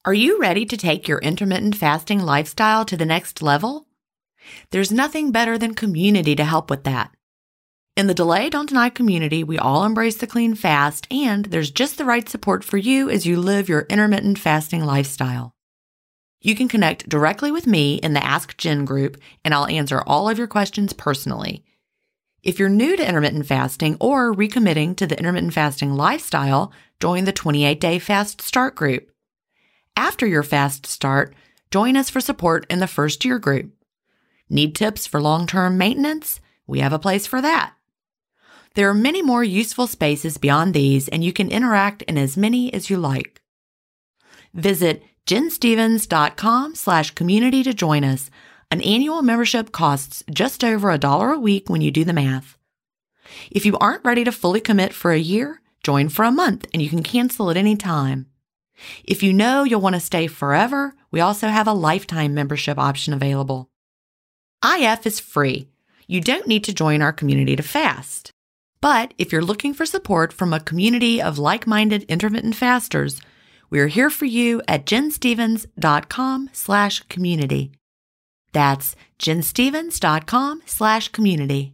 Are you ready to take your intermittent fasting lifestyle to the next level? There's nothing better than community to help with that. In the Delay Don't Deny community, we all embrace the clean fast, and there's just the right support for you as you live your intermittent fasting lifestyle. You can connect directly with me in the Ask Jen group, and I'll answer all of your questions personally. If you're new to intermittent fasting or recommitting to the intermittent fasting lifestyle, join the 28-Day Fast Start group. After your fast start, join us for support in the First Year group. Need tips for long-term maintenance? We have a place for that. There are many more useful spaces beyond these, and you can interact in as many as you like. Visit jenstevens.com/community to join us. An annual membership costs just over $1 a week when you do the math. If you aren't ready to fully commit for a year, join for a month and you can cancel at any time. If you know you'll want to stay forever, we also have a lifetime membership option available. IF is free. You don't need to join our community to fast. But if you're looking for support from a community of like-minded intermittent fasters, we're here for you at jenstevens.com/community. That's jenstevens.com/community.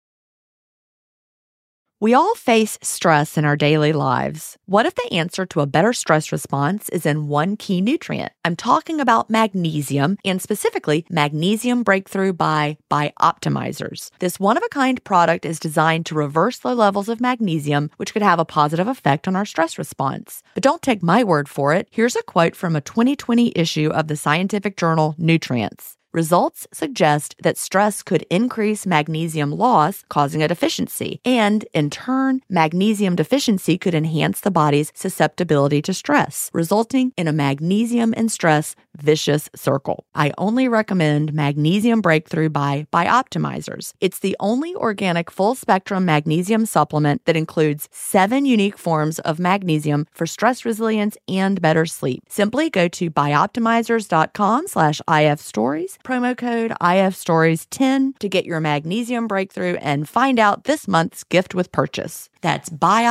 We all face stress in our daily lives. What if the answer to a better stress response is in one key nutrient? I'm talking about magnesium, and specifically Magnesium Breakthrough by Bioptimizers. This one-of-a-kind product is designed to reverse low levels of magnesium, which could have a positive effect on our stress response. But don't take my word for it. Here's a quote from a 2020 issue of the scientific journal Nutrients. Results suggest that stress could increase magnesium loss, causing a deficiency, and in turn, magnesium deficiency could enhance the body's susceptibility to stress, resulting in a magnesium and stress vicious circle. I only recommend Magnesium Breakthrough by Bioptimizers. It's the only organic full-spectrum magnesium supplement that includes 7 unique forms of magnesium for stress resilience and better sleep. Simply go to bioptimizers.com/ifstories, promo code IFStories10 to get your Magnesium Breakthrough and find out this month's gift with purchase. That's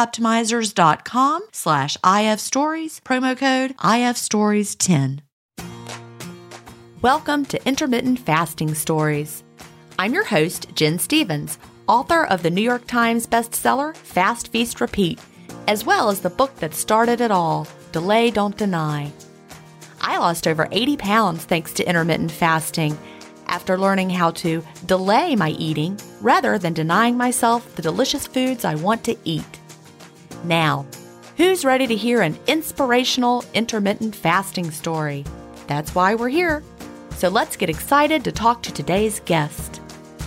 bioptimizers.com/ifstories, promo code IFStories10. Welcome to Intermittent Fasting Stories. I'm your host, Jen Stevens, author of the New York Times bestseller, Fast, Feast, Repeat, as well as the book that started it all, Delay Don't Deny. I lost over 80 pounds thanks to intermittent fasting after learning how to delay my eating rather than denying myself the delicious foods I want to eat. Now, who's ready to hear an inspirational intermittent fasting story? That's why we're here. So let's get excited to talk to today's guest.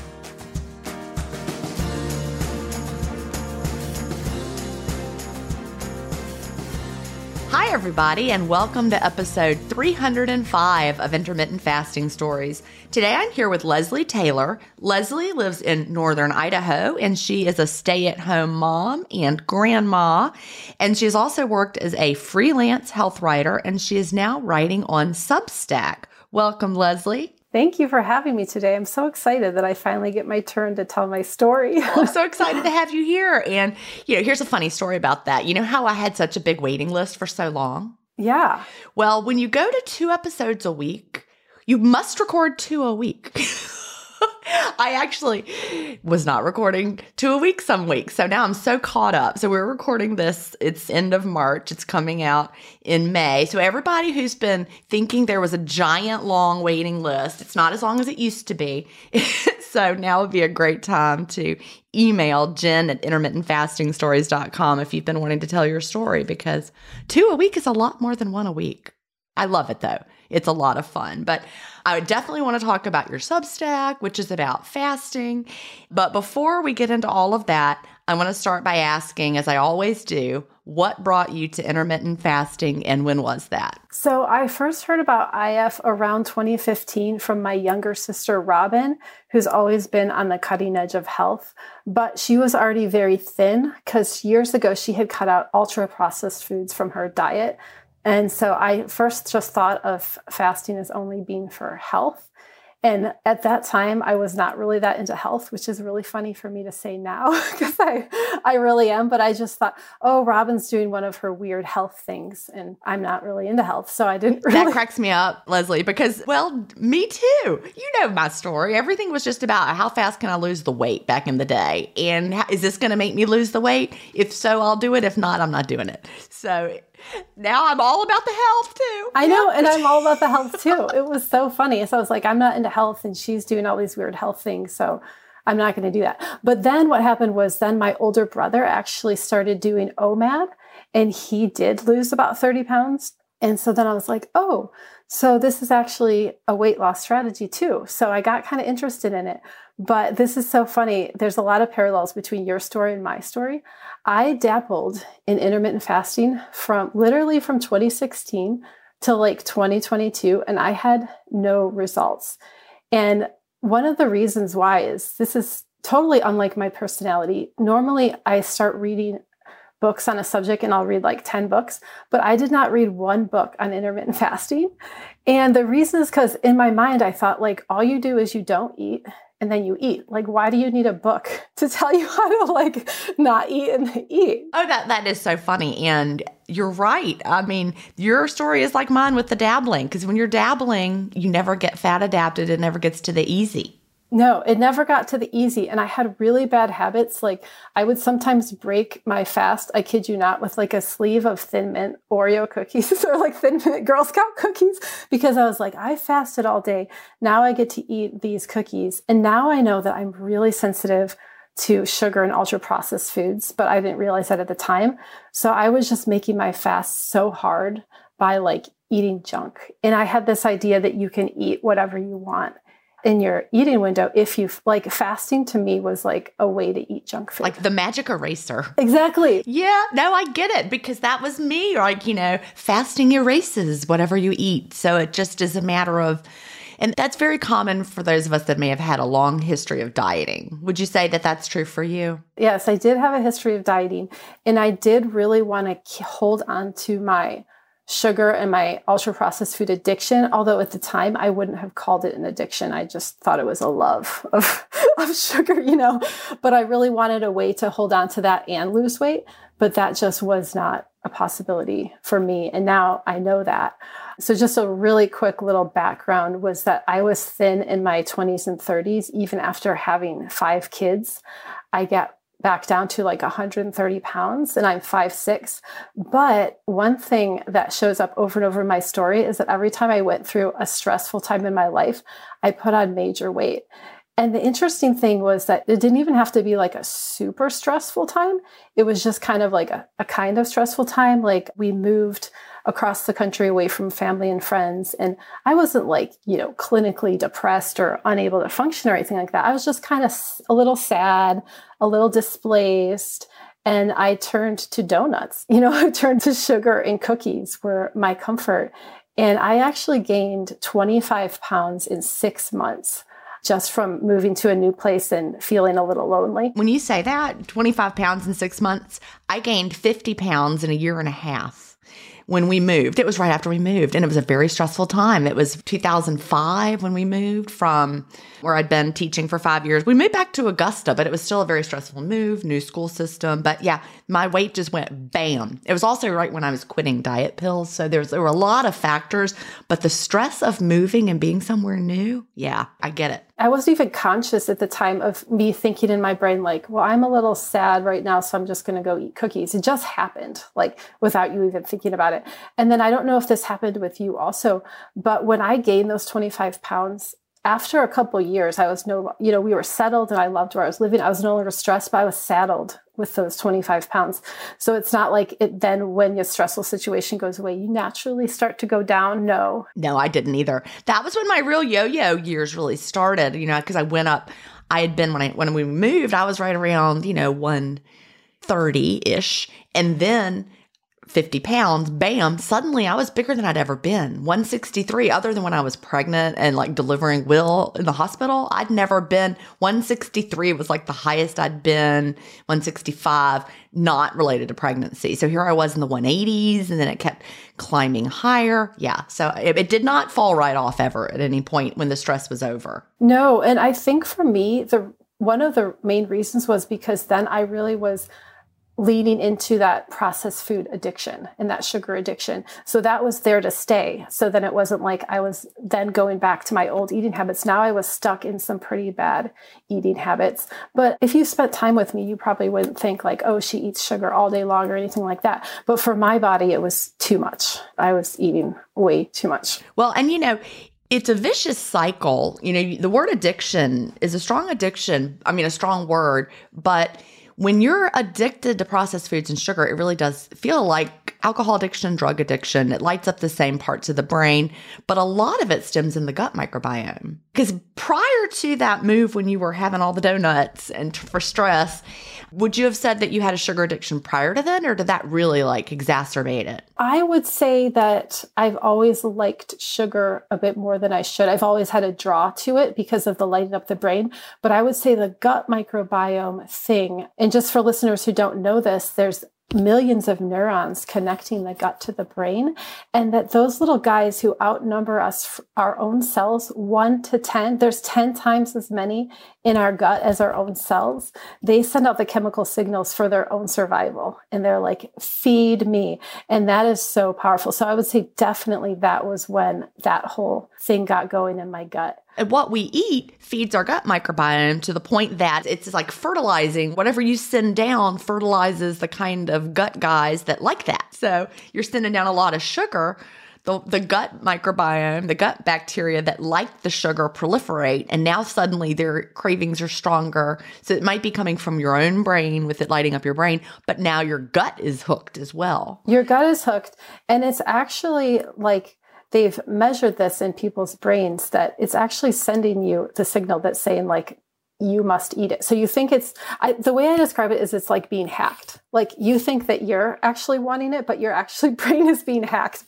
Hi, everybody, and welcome to episode 305 of Intermittent Fasting Stories. Today, I'm here with Leslie Taylor. Leslie lives in northern Idaho, and she is a stay-at-home mom and grandma, and she's also worked as a freelance health writer, and she is now writing on Substack. Welcome, Leslie. Thank you for having me today. I'm so excited that I finally get my turn to tell my story. Well, I'm so excited to have you here. And, here's a funny story about that. You know how I had such a big waiting list for so long? Yeah. Well, when you go to 2 episodes a week, you must record 2 a week. I actually was not recording 2 a week some weeks. So now I'm so caught up. So we're recording this. It's end of March. It's coming out in May. So everybody who's been thinking there was a giant long waiting list, it's not as long as it used to be. So now would be a great time to email Jen at intermittentfastingstories.com if you've been wanting to tell your story, because 2 a week is a lot more than 1 a week. I love it though. It's a lot of fun. But I would definitely want to talk about your Substack, which is about fasting. But before we get into all of that, I want to start by asking, as I always do, what brought you to intermittent fasting and when was that? So I first heard about IF around 2015 from my younger sister, Robin, who's always been on the cutting edge of health. But she was already very thin because years ago she had cut out ultra-processed foods from her diet. And so I first just thought of fasting as only being for health. And at that time, I was not really that into health, which is really funny for me to say now because I really am. But I just thought, oh, Robin's doing one of her weird health things and I'm not really into health. So I didn't really. That cracks me up, Leslie, because, well, me too. You know my story. Everything was just about how fast can I lose the weight back in the day? And is this going to make me lose the weight? If so, I'll do it. If not, I'm not doing it. So now I'm all about the health too. I know. And I'm all about the health too. It was so funny. So I was like, I'm not into health and she's doing all these weird health things. So I'm not going to do that. But then what happened was then my older brother actually started doing OMAD and he did lose about 30 pounds. And so then I was like, oh, so this is actually a weight loss strategy too. So I got kind of interested in it. But this is so funny. There's a lot of parallels between your story and my story. I dabbled in intermittent fasting from 2016 to like 2022, and I had no results. And one of the reasons why is this is totally unlike my personality. Normally, I start reading books on a subject and I'll read like 10 books, but I did not read one book on intermittent fasting. And the reason is because in my mind, I thought like all you do is you don't eat and then you eat. Like, why do you need a book to tell you how to like not eat and eat? Oh, that is so funny. And you're right. I mean, your story is like mine with the dabbling, because when you're dabbling, you never get fat adapted. It never gets to the easy. No, it never got to the easy. And I had really bad habits. Like I would sometimes break my fast, I kid you not, with like a sleeve of Thin Mint Oreo cookies or like Thin Mint Girl Scout cookies, because I was like, I fasted all day. Now I get to eat these cookies. And now I know that I'm really sensitive to sugar and ultra processed foods, but I didn't realize that at the time. So I was just making my fast so hard by like eating junk. And I had this idea that you can eat whatever you want in your eating window. If you like, fasting to me was like a way to eat junk food. Like the magic eraser. Exactly. Yeah, no, I get it, because that was me. Like, fasting erases whatever you eat. So it just is a matter of, and that's very common for those of us that may have had a long history of dieting. Would you say that that's true for you? Yes, I did have a history of dieting, and I did really want to hold on to my sugar and my ultra processed food addiction. Although at the time I wouldn't have called it an addiction. I just thought it was a love of sugar, but I really wanted a way to hold on to that and lose weight, but that just was not a possibility for me. And now I know that. So just a really quick little background was that I was thin in my 20s and 30s. Even after having 5 kids, I got back down to like 130 pounds and I'm 5'6". But one thing that shows up over and over in my story is that every time I went through a stressful time in my life, I put on major weight. And the interesting thing was that it didn't even have to be like a super stressful time. It was just kind of like a kind of stressful time. Like we moved across the country away from family and friends. And I wasn't like, clinically depressed or unable to function or anything like that. I was just kind of a little sad, a little displaced. And I turned to donuts, I turned to sugar and cookies were my comfort. And I actually gained 25 pounds in 6 months. Just from moving to a new place and feeling a little lonely. When you say that, 25 pounds in 6 months, I gained 50 pounds in a year and a half. When we moved, it was right after we moved, and it was a very stressful time. It was 2005 when we moved from where I'd been teaching for 5 years. We moved back to Augusta, but it was still a very stressful move, new school system. But yeah, my weight just went bam. It was also right when I was quitting diet pills. So there were a lot of factors, but the stress of moving and being somewhere new, yeah, I get it. I wasn't even conscious at the time of me thinking in my brain, like, well, I'm a little sad right now, so I'm just going to go eat cookies. It just happened, like, without you even thinking about it. And then I don't know if this happened with you also, but when I gained those 25 pounds, after a couple of years, I was we were settled and I loved where I was living. I was no longer stressed, but I was saddled with those 25 pounds. So it's not like it then when your stressful situation goes away, you naturally start to go down. No, I didn't either. That was when my real yo-yo years really started, because I went up. I had been, when we moved, I was right around, 130-ish. And then 50 pounds, bam, suddenly I was bigger than I'd ever been. 163, other than when I was pregnant and like delivering Will in the hospital, I'd never been. 163 was like the highest I'd been, 165, not related to pregnancy. So here I was in the 180s, and then it kept climbing higher. Yeah. So it did not fall right off ever at any point when the stress was over. No. And I think for me, one of the main reasons was because then I really was leaning into that processed food addiction and that sugar addiction. So that was there to stay. So then it wasn't like I was then going back to my old eating habits. Now I was stuck in some pretty bad eating habits. But if you spent time with me, you probably wouldn't think like, oh, she eats sugar all day long or anything like that. But for my body, it was too much. I was eating way too much. Well, and it's a vicious cycle. The word addiction is a strong word, but when you're addicted to processed foods and sugar, it really does feel like alcohol addiction, drug addiction. It lights up the same parts of the brain, but a lot of it stems in the gut microbiome. Because prior to that move, when you were having all the donuts and for stress, would you have said that you had a sugar addiction prior to then, or did that really like exacerbate it? I would say that I've always liked sugar a bit more than I should. I've always had a draw to it because of the lighting up the brain. But I would say the gut microbiome thing, and just for listeners who don't know this, there's millions of neurons connecting the gut to the brain, and that those little guys who outnumber us, our own cells, 1 to 10, there's 10 times as many in our gut as our own cells. They send out the chemical signals for their own survival, and they're like, feed me. And that is so powerful. So I would say definitely that was when that whole thing got going in my gut. And what we eat feeds our gut microbiome to the point that it's like fertilizing. Whatever you send down fertilizes the kind of gut guys that like that. So you're sending down a lot of sugar. The gut microbiome, the gut bacteria that like the sugar proliferate, and now suddenly their cravings are stronger. So it might be coming from your own brain with it lighting up your brain, but now your gut is hooked as well. Your gut is hooked, and it's actually like they've measured this in people's brains that it's actually sending you the signal that's saying like, you must eat it. So you think the way I describe it is it's like being hacked. Like you think that you're actually wanting it, but your actually brain is being hacked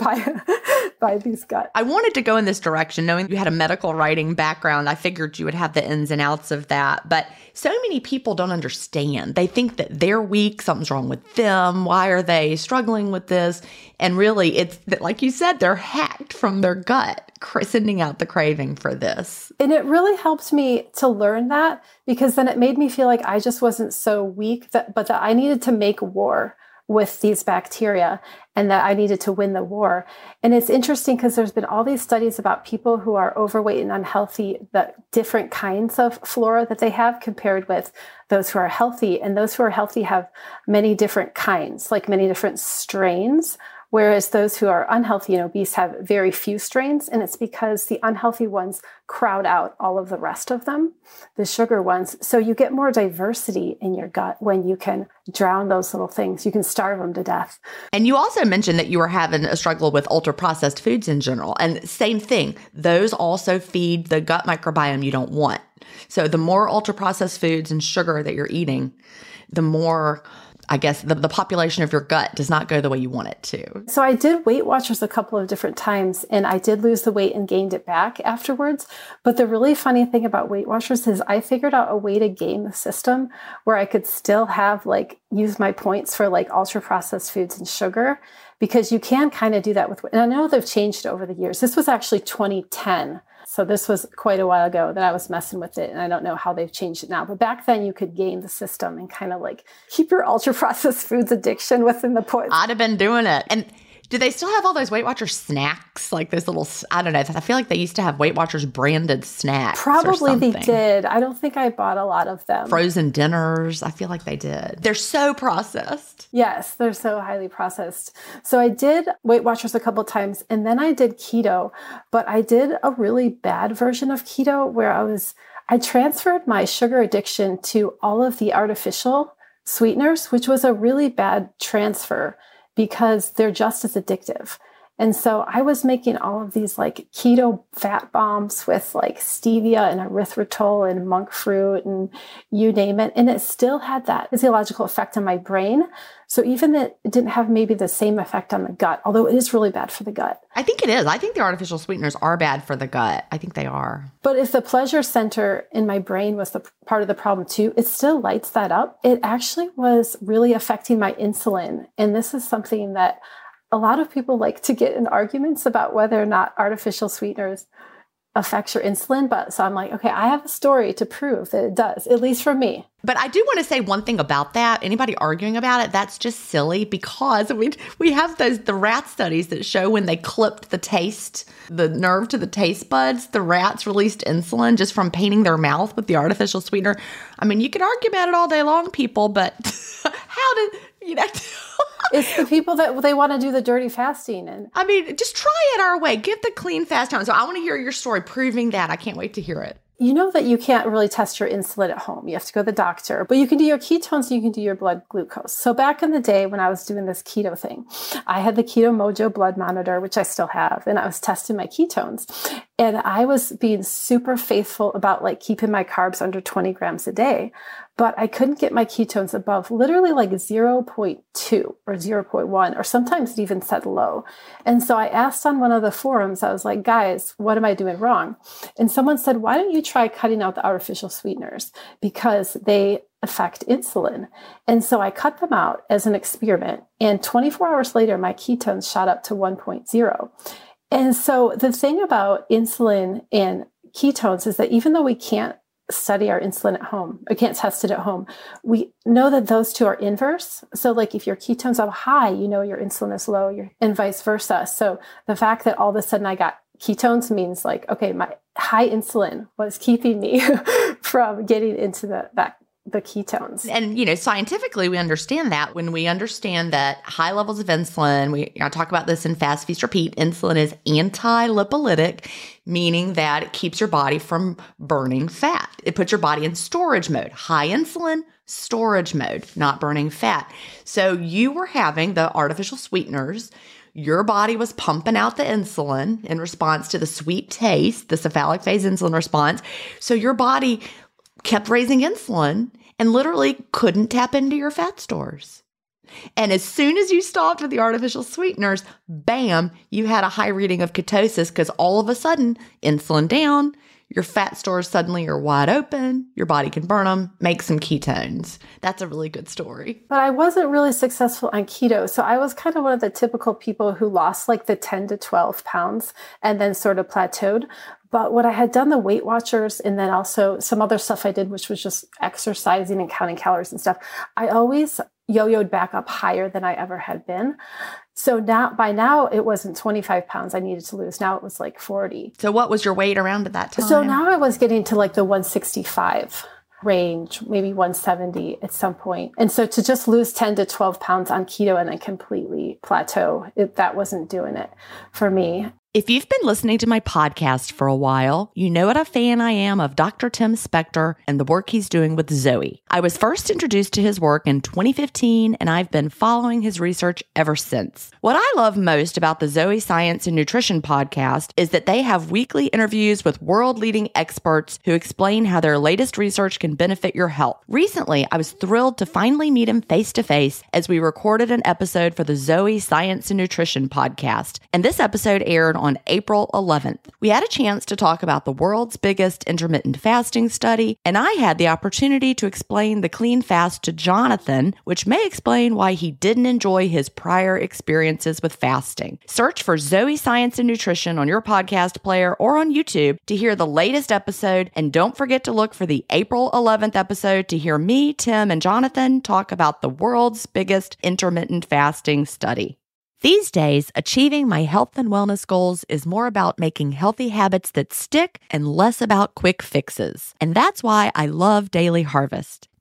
by these gut. I wanted to go in this direction, knowing you had a medical writing background. I figured you would have the ins and outs of that. But so many people don't understand. They think that they're weak, something's wrong with them. Why are they struggling with this? And really, it's like you said, they're hacked from their gut, sending out the craving for this. And it really helped me to learn that, because then it made me feel like I just wasn't so weak, but that I needed to make war with these bacteria and that I needed to win the war. And it's interesting because there's been all these studies about people who are overweight and unhealthy, the different kinds of flora that they have compared with those who are healthy. And those who are healthy have many different kinds, like many different strains. Whereas those who are unhealthy and obese have very few strains, and it's because the unhealthy ones crowd out all of the rest of them, the sugar ones. So you get more diversity in your gut when you can drown those little things. You can starve them to death. And you also mentioned that you were having a struggle with ultra-processed foods in general. And same thing, those also feed the gut microbiome you don't want. So the more ultra-processed foods and sugar that you're eating, the more, I guess, the population of your gut does not go the way you want it to. So I did Weight Watchers a couple of different times, and I did lose the weight and gained it back afterwards. But the really funny thing about Weight Watchers is I figured out a way to game the system where I could still have use my points for ultra processed foods and sugar, because you can kind of do that with, and I know they've changed over the years. This was actually 2010. So this was quite a while ago that I was messing with it, and I don't know how they've changed it now. But back then you could game the system and kind of keep your ultra-processed foods addiction within the points. I'd have been doing it. And do they still have all those Weight Watchers snacks? Like those little, I don't know. I feel like they used to have Weight Watchers branded snacks. Probably they did. I don't think I bought a lot of them. Frozen dinners. I feel like they did. They're so processed. Yes, they're so highly processed. So I did Weight Watchers a couple of times, and then I did keto, but I did a really bad version of keto where I transferred my sugar addiction to all of the artificial sweeteners, which was a really bad transfer, because they're just as addictive. And so I was making all of these like keto fat bombs with like stevia and erythritol and monk fruit and you name it. And it still had that physiological effect on my brain. So even that it didn't have maybe the same effect on the gut, although it is really bad for the gut. I think it is. I think the artificial sweeteners are bad for the gut. I think they are. But if the pleasure center in my brain was the part of the problem too, it still lights that up. It actually was really affecting my insulin. And this is something that a lot of people like to get in arguments about whether or not artificial sweeteners affects your insulin. But so I'm like, okay, I have a story to prove that it does, at least for me. But I do want to say one thing about that. Anybody arguing about it, that's just silly because we have the rat studies that show when they clipped the nerve to the taste buds, the rats released insulin just from painting their mouth with the artificial sweetener. I mean, you can argue about it all day long, people, but how did, It's the people that they want to do the dirty fasting. And I mean, just try it our way. Give the clean fast time. So I want to hear your story proving that. I can't wait to hear it. You know that you can't really test your insulin at home. You have to go to the doctor, but you can do your ketones and you can do your blood glucose. So back in the day when I was doing this keto thing, I had the Keto Mojo blood monitor, which I still have, and I was testing my ketones. And I was being super faithful about like keeping my carbs under 20 grams a day, but I couldn't get my ketones above literally like 0.2 or 0.1, or sometimes it even said low. And so I asked on one of the forums, I was like, guys, what am I doing wrong? And someone said, why don't you try cutting out the artificial sweeteners because they affect insulin? And so I cut them out as an experiment. And 24 hours later, my ketones shot up to 1.0. And so the thing about insulin and ketones is that even though we can't study our insulin at home, or can't test it at home, we know that those two are inverse. So like if your ketones are high, you know your insulin is low, and vice versa. So the fact that all of a sudden I got ketones means like, okay, my high insulin was keeping me from getting into the ketones. And, scientifically, we understand that. When we understand that high levels of insulin, I talk about this in Fast, Feast, Repeat, insulin is anti-lipolytic, meaning that it keeps your body from burning fat. It puts your body in storage mode. High insulin, storage mode, not burning fat. So you were having the artificial sweeteners. Your body was pumping out the insulin in response to the sweet taste, the cephalic phase insulin response. So your body kept raising insulin and literally couldn't tap into your fat stores. And as soon as you stopped with the artificial sweeteners, bam, you had a high reading of ketosis because all of a sudden, insulin down, your fat stores suddenly are wide open, your body can burn them, make some ketones. That's a really good story. But I wasn't really successful on keto. So I was kind of one of the typical people who lost like the 10 to 12 pounds and then sort of plateaued. But when I had done the Weight Watchers and then also some other stuff I did, which was just exercising and counting calories and stuff, I always yo-yoed back up higher than I ever had been. So by now it wasn't 25 pounds I needed to lose. Now it was like 40. So what was your weight around at that time? So now I was getting to like the 165 range, maybe 170 at some point. And so to just lose 10 to 12 pounds on keto and then completely plateau, that wasn't doing it for me. If you've been listening to my podcast for a while, you know what a fan I am of Dr. Tim Spector and the work he's doing with Zoe. I was first introduced to his work in 2015, and I've been following his research ever since. What I love most about the Zoe Science and Nutrition podcast is that they have weekly interviews with world-leading experts who explain how their latest research can benefit your health. Recently, I was thrilled to finally meet him face-to-face as we recorded an episode for the Zoe Science and Nutrition podcast, and this episode aired on April 11th. We had a chance to talk about the world's biggest intermittent fasting study, and I had the opportunity to explain the clean fast to Jonathan, which may explain why he didn't enjoy his prior experiences with fasting. Search for Zoe Science and Nutrition on your podcast player or on YouTube to hear the latest episode, and don't forget to look for the April 11th episode to hear me, Tim, and Jonathan talk about the world's biggest intermittent fasting study. These days, achieving my health and wellness goals is more about making healthy habits that stick and less about quick fixes. And that's why I love Daily Harvest.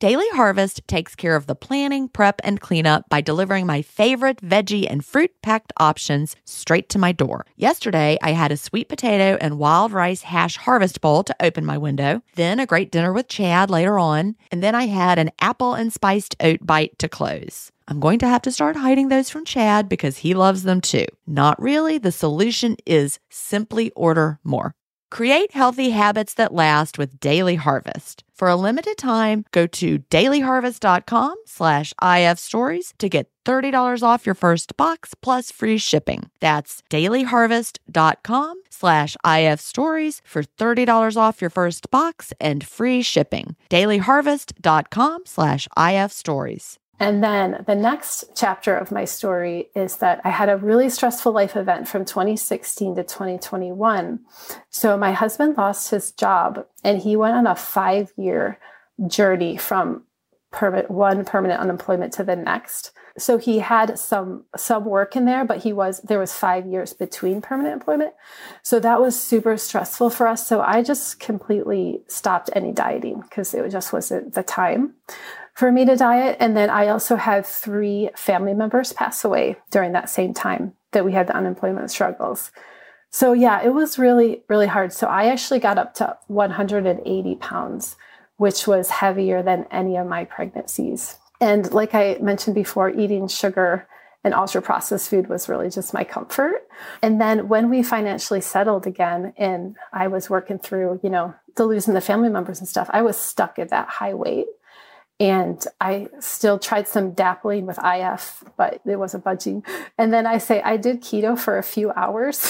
Daily Harvest takes care of the planning, prep, and cleanup by delivering my favorite veggie and fruit-packed options straight to my door. Yesterday, I had a sweet potato and wild rice hash harvest bowl to open my window, then a great dinner with Chad later on, and then I had an apple and spiced oat bite to close. I'm going to have to start hiding those from Chad because he loves them too. Not really. The solution is simply order more. Create healthy habits that last with Daily Harvest. For a limited time, go to dailyharvest.com/IF stories to get $30 off your first box plus free shipping. That's dailyharvest.com/IF stories for $30 off your first box and free shipping. dailyharvest.com/IF stories. And then the next chapter of my story is that I had a really stressful life event from 2016 to 2021. So my husband lost his job and he went on a 5-year journey from one permanent unemployment to the next. So he had some work in there, but there was 5 years between permanent employment. So that was super stressful for us. So I just completely stopped any dieting because it just wasn't the time for me to diet. And then I also had 3 family members pass away during that same time that we had the unemployment struggles. So yeah, it was really, really hard. So I actually got up to 180 pounds, which was heavier than any of my pregnancies. And like I mentioned before, eating sugar and ultra processed food was really just my comfort. And then when we financially settled again and I was working through, the losing the family members and stuff, I was stuck at that high weight. And I still tried some dabbling with IF, but it wasn't budging. And then I did keto for a few hours.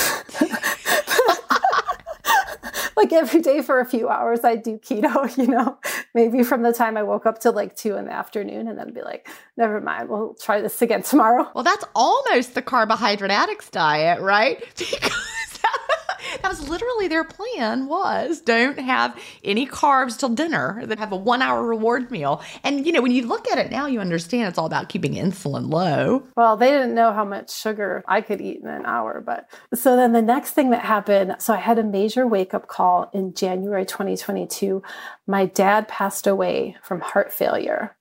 Like every day for a few hours, I do keto, maybe from the time I woke up till like 2 in the afternoon and then be like, never mind, we'll try this again tomorrow. Well, that's almost the carbohydrate addict's diet, right? Because that was literally their plan was don't have any carbs till dinner, then have a 1-hour reward meal. And, when you look at it now, you understand it's all about keeping insulin low. Well, they didn't know how much sugar I could eat in an hour. But so then the next thing that happened, so I had a major wake-up call in January 2022. My dad passed away from heart failure.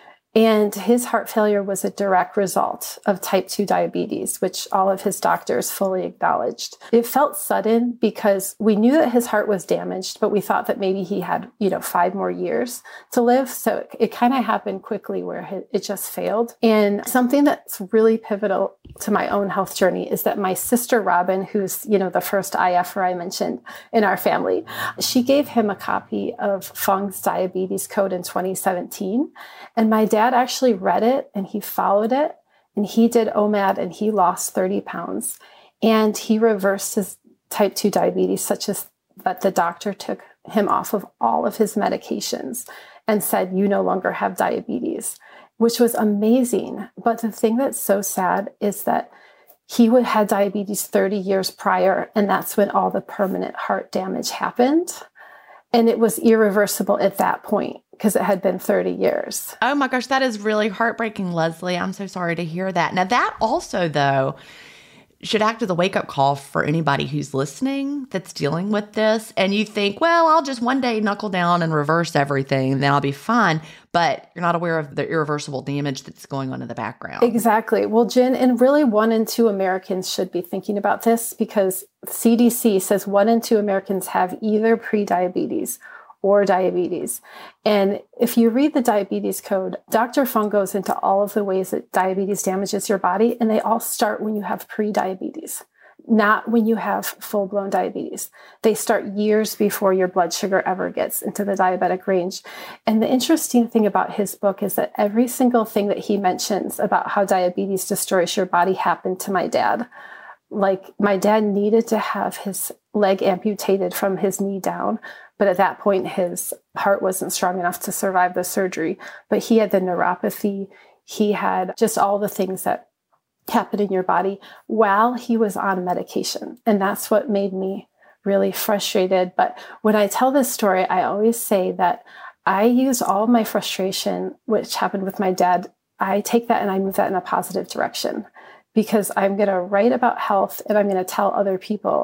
And his heart failure was a direct result of type 2 diabetes, which all of his doctors fully acknowledged. It felt sudden because we knew that his heart was damaged, but we thought that maybe he had, 5 more years to live. So it kind of happened quickly where it just failed. And something that's really pivotal to my own health journey is that my sister, Robin, who's, the first IFer I mentioned in our family, she gave him a copy of Fung's Diabetes Code in 2017. And my dad actually read it and he followed it and he did OMAD and he lost 30 pounds and he reversed his type 2 diabetes such as that the doctor took him off of all of his medications and said, you no longer have diabetes, which was amazing. But the thing that's so sad is that he had diabetes 30 years prior and that's when all the permanent heart damage happened. And it was irreversible at that point because it had been 30 years. Oh my gosh, that is really heartbreaking, Leslie. I'm so sorry to hear that. Now that also, though, should act as a wake-up call for anybody who's listening that's dealing with this. And you think, well, I'll just one day knuckle down and reverse everything, and then I'll be fine. But you're not aware of the irreversible damage that's going on in the background. Exactly. Well, Jen, and really 1 in 2 Americans should be thinking about this because CDC says 1 in 2 Americans have either prediabetes or diabetes. And if you read the diabetes code, Dr. Fung goes into all of the ways that diabetes damages your body, and they all start when you have pre-diabetes, not when you have full-blown diabetes. They start years before your blood sugar ever gets into the diabetic range. And the interesting thing about his book is that every single thing that he mentions about how diabetes destroys your body happened to my dad. Like my dad needed to have his leg amputated from his knee down. But at that point, his heart wasn't strong enough to survive the surgery. But he had the neuropathy. He had just all the things that happen in your body while he was on medication. And that's what made me really frustrated. But when I tell this story, I always say that I use all of my frustration, which happened with my dad. I take that and I move that in a positive direction because I'm going to write about health and I'm going to tell other people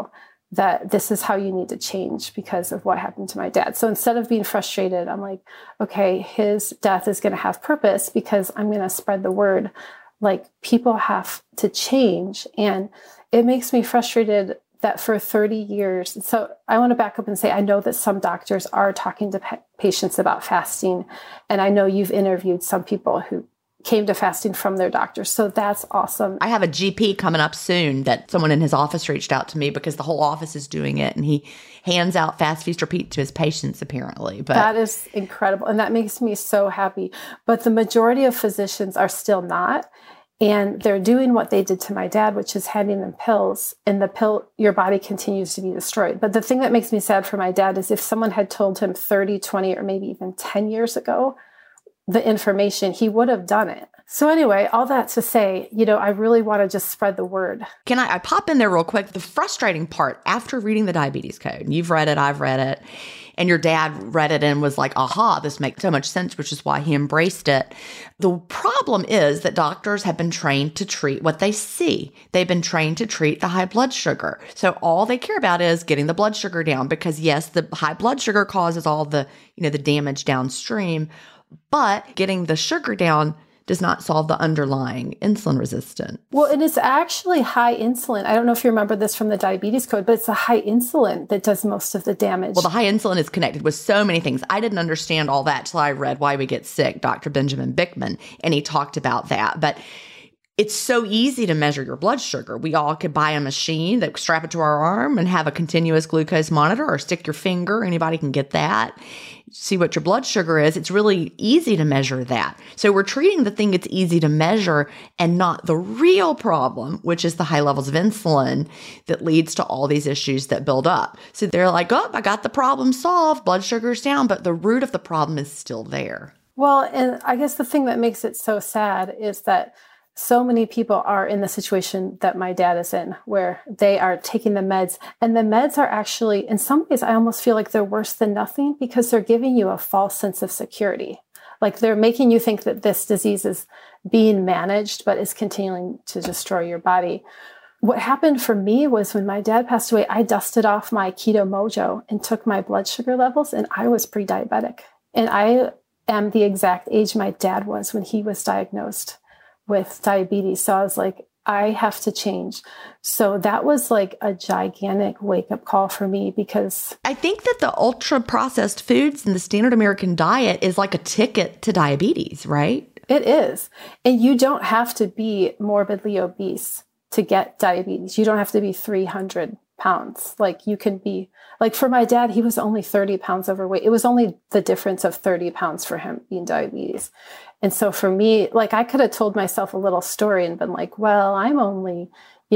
that this is how you need to change because of what happened to my dad. So instead of being frustrated, I'm like, okay, his death is going to have purpose because I'm going to spread the word. Like, people have to change. And it makes me frustrated that for 30 years. So I want to back up and say, I know that some doctors are talking to patients about fasting. And I know you've interviewed some people who came to fasting from their doctors. So that's awesome. I have a GP coming up soon that someone in his office reached out to me because the whole office is doing it. And he hands out Fast, Feast, Repeat to his patients, apparently. But that is incredible. And that makes me so happy. But the majority of physicians are still not. And they're doing what they did to my dad, which is handing them pills. And the pill, your body continues to be destroyed. But the thing that makes me sad for my dad is if someone had told him 30, 20, or maybe even 10 years ago, the information, he would have done it. So anyway, all that to say, I really want to just spread the word. Can I pop in there real quick? The frustrating part after reading the diabetes code, you've read it, I've read it, and your dad read it and was like, aha, this makes so much sense, which is why he embraced it. The problem is that doctors have been trained to treat what they see. They've been trained to treat the high blood sugar. So all they care about is getting the blood sugar down because yes, the high blood sugar causes all the, the damage downstream, but getting the sugar down does not solve the underlying insulin resistance. Well, and it's actually high insulin. I don't know if you remember this from the diabetes code, but it's the high insulin that does most of the damage. Well, the high insulin is connected with so many things. I didn't understand all that till I read Why We Get Sick, Dr. Benjamin Bickman, and he talked about that. But it's so easy to measure your blood sugar. We all could buy a machine that strap it to our arm and have a continuous glucose monitor or stick your finger. Anybody can get that. See what your blood sugar is. It's really easy to measure that. So we're treating the thing it's easy to measure and not the real problem, which is the high levels of insulin that leads to all these issues that build up. So they're like, oh, I got the problem solved. Blood sugar's down, but the root of the problem is still there. Well, and I guess the thing that makes it so sad is that so many people are in the situation that my dad is in, where they are taking the meds, and the meds are actually, in some ways, I almost feel like they're worse than nothing because they're giving you a false sense of security. Like they're making you think that this disease is being managed, but is continuing to destroy your body. What happened for me was when my dad passed away, I dusted off my keto mojo and took my blood sugar levels, and I was pre-diabetic. And I am the exact age my dad was when he was diagnosed with diabetes. So I was like, I have to change. So that was like a gigantic wake-up call for me because I think that the ultra-processed foods and the standard American diet is like a ticket to diabetes, right? It is. And you don't have to be morbidly obese to get diabetes. You don't have to be 300 pounds. Like you can be, like for my dad, he was only 30 pounds overweight. It was only the difference of 30 pounds for him being diabetes. And so for me, like I could have told myself a little story and been like, well, I'm only,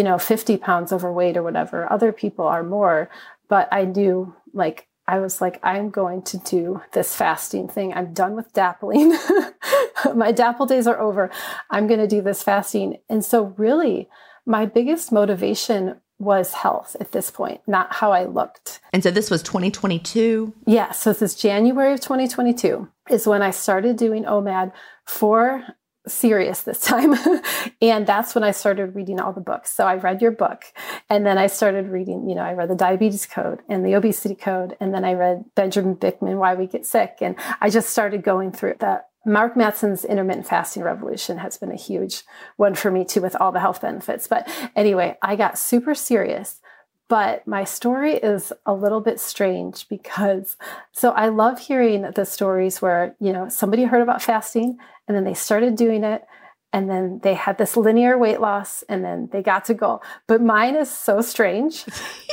50 pounds overweight or whatever. Other people are more. But I knew, like, I was like, I'm going to do this fasting thing. I'm done with dappling. My dapple days are over. I'm going to do this fasting. And so really, my biggest motivation was health at this point, not how I looked. And so this was 2022? Yeah. So this is January of 2022 is when I started doing OMAD for serious this time. And that's when I started reading all the books. So I read your book and then I started reading, I read the diabetes code and the obesity code. And then I read Benjamin Bickman, Why We Get Sick. And I just started going through that. Mark Mattson's intermittent fasting revolution has been a huge one for me too, with all the health benefits. But anyway, I got super serious. But my story is a little bit strange because, so I love hearing the stories where, somebody heard about fasting and then they started doing it and then they had this linear weight loss and then they got to goal. But mine is so strange.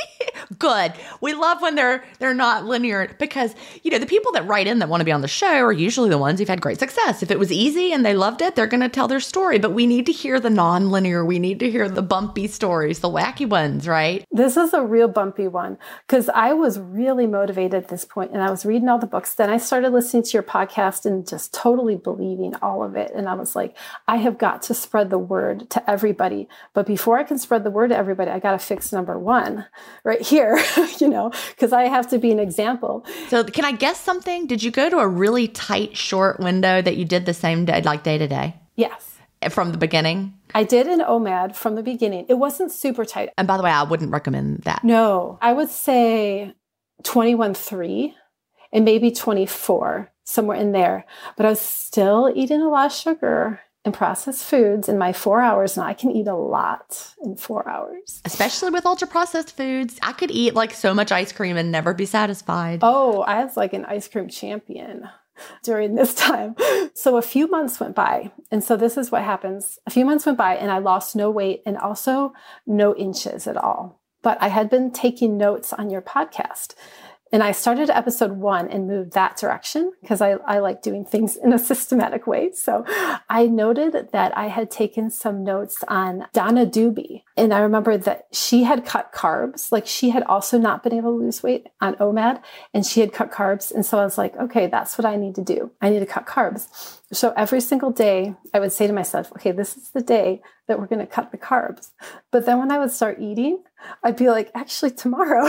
Good. We love when they're not linear because, the people that write in that want to be on the show are usually the ones who've had great success. If it was easy and they loved it, they're going to tell their story. But we need to hear the non-linear. We need to hear the bumpy stories, the wacky ones, right? This is a real bumpy one because I was really motivated at this point and I was reading all the books. Then I started listening to your podcast and just totally believing all of it. And I was like, I have got to spread the word to everybody. But before I can spread the word to everybody, I got to fix number one right here, because I have to be an example. So can I guess something? Did you go to a really tight, short window that you did the same day, like day to day? Yes. from the beginning? I did an OMAD from the beginning. It wasn't super tight. And by the way, I wouldn't recommend that. No, I would say 21.3 and maybe 24, somewhere in there. But I was still eating a lot of sugar and processed foods in my 4 hours, and I can eat a lot in 4 hours. Especially with ultra-processed foods. I could eat like so much ice cream and never be satisfied. Oh, I was like an ice cream champion during this time. So a few months went by. And so this is what happens. A few months went by and I lost no weight and also no inches at all. But I had been taking notes on your podcast. And I started episode 1 and moved that direction because I like doing things in a systematic way. So I noted that I had taken some notes on Donna Doobie. And I remember that she had cut carbs. Like she had also not been able to lose weight on OMAD and she had cut carbs. And so I was like, okay, that's what I need to do. I need to cut carbs. So every single day I would say to myself, okay, this is the day that we're going to cut the carbs. But then when I would start eating, I'd be like, actually tomorrow.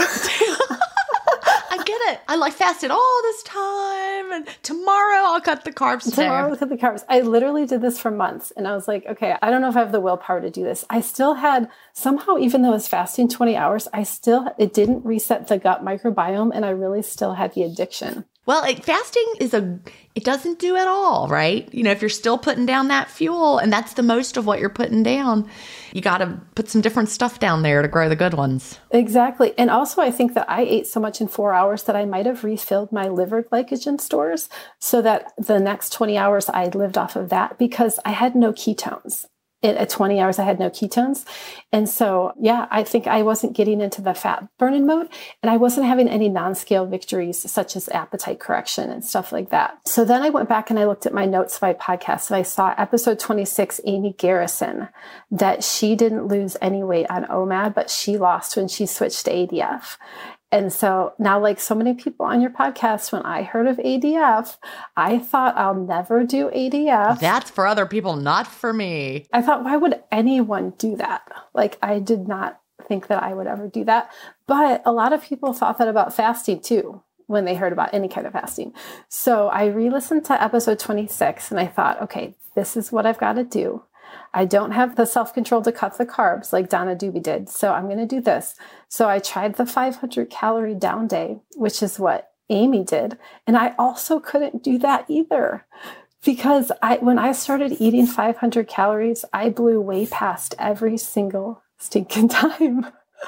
I get it. I like fasted all this time and tomorrow I'll cut the carbs today. Tomorrow I'll cut the carbs. I literally did this for months and I was like, okay, I don't know if I have the willpower to do this. I still had somehow, even though I was fasting 20 hours, it didn't reset the gut microbiome and I really still had the addiction. Well, fasting it doesn't do it all, right? You know, if you're still putting down that fuel and that's the most of what you're putting down, you got to put some different stuff down there to grow the good ones. Exactly. And also I think that I ate so much in 4 hours that I might have refilled my liver glycogen stores so that the next 20 hours I lived off of that because I had no ketones. At 20 hours, I had no ketones. And so, yeah, I think I wasn't getting into the fat burning mode and I wasn't having any non-scale victories such as appetite correction and stuff like that. So then I went back and I looked at my notes of my podcast and I saw episode 26, Amy Garrison, that she didn't lose any weight on OMAD, but she lost when she switched to ADF. And so now, like so many people on your podcast, when I heard of ADF, I thought I'll never do ADF. That's for other people, not for me. I thought, why would anyone do that? Like, I did not think that I would ever do that. But a lot of people thought that about fasting too, when they heard about any kind of fasting. So I re-listened to episode 26 and I thought, okay, this is what I've got to do. I don't have the self-control to cut the carbs like Donna Doobie did. So I'm going to do this. So I tried the 500 calorie down day, which is what Amy did. And I also couldn't do that either because when I started eating 500 calories, I blew way past every single stinking time.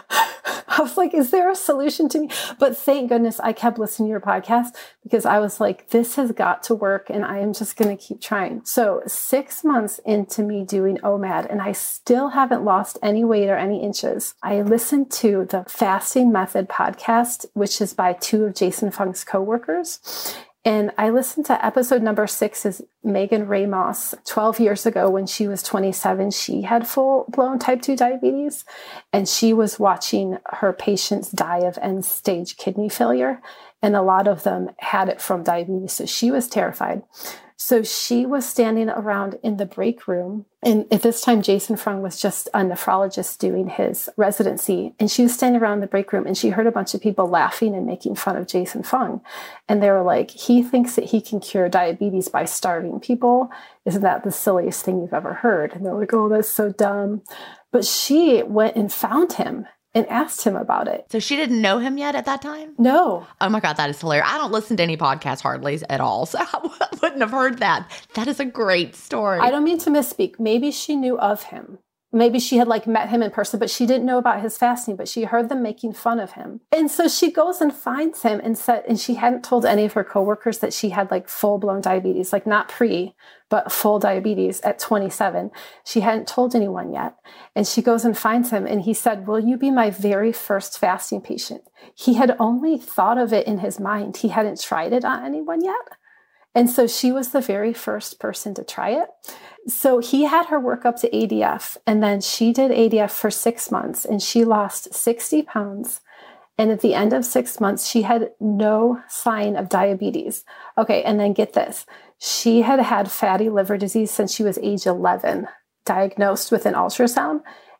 I was like, is there a solution to me? But thank goodness I kept listening to your podcast because I was like, this has got to work and I am just going to keep trying. So 6 months into me doing OMAD and I still haven't lost any weight or any inches. I listened to the Fasting Method podcast, which is by 2 of Jason Fung's coworkers. And I listened to episode number 6 is Megan Ramos. 12 years ago when she was 27, she had full-blown type 2 diabetes. And she was watching her patients die of end-stage kidney failure. And a lot of them had it from diabetes. So she was terrified. So she was standing around in the break room. And at this time, Jason Fung was just a nephrologist doing his residency. And she was standing around the break room and she heard a bunch of people laughing and making fun of Jason Fung. And they were like, he thinks that he can cure diabetes by starving people. Isn't that the silliest thing you've ever heard? And they're like, oh, that's so dumb. But she went and found him and asked him about it. So she didn't know him yet at that time? No. Oh my God, that is hilarious. I don't listen to any podcasts hardly at all, so I wouldn't have heard that. That is a great story. I don't mean to misspeak. Maybe she knew of him. Maybe she had like met him in person, but she didn't know about his fasting, but she heard them making fun of him. And so she goes and finds him and she hadn't told any of her coworkers that she had like full-blown diabetes, like not pre, but full diabetes at 27. She hadn't told anyone yet. And she goes and finds him and he said, will you be my very first fasting patient? He had only thought of it in his mind. He hadn't tried it on anyone yet. And so she was the very first person to try it. So he had her work up to ADF and then she did ADF for 6 months and she lost 60 pounds. And at the end of 6 months, she had no sign of diabetes. Okay, and then get this. She had had fatty liver disease since she was age 11, diagnosed with an ultrasound.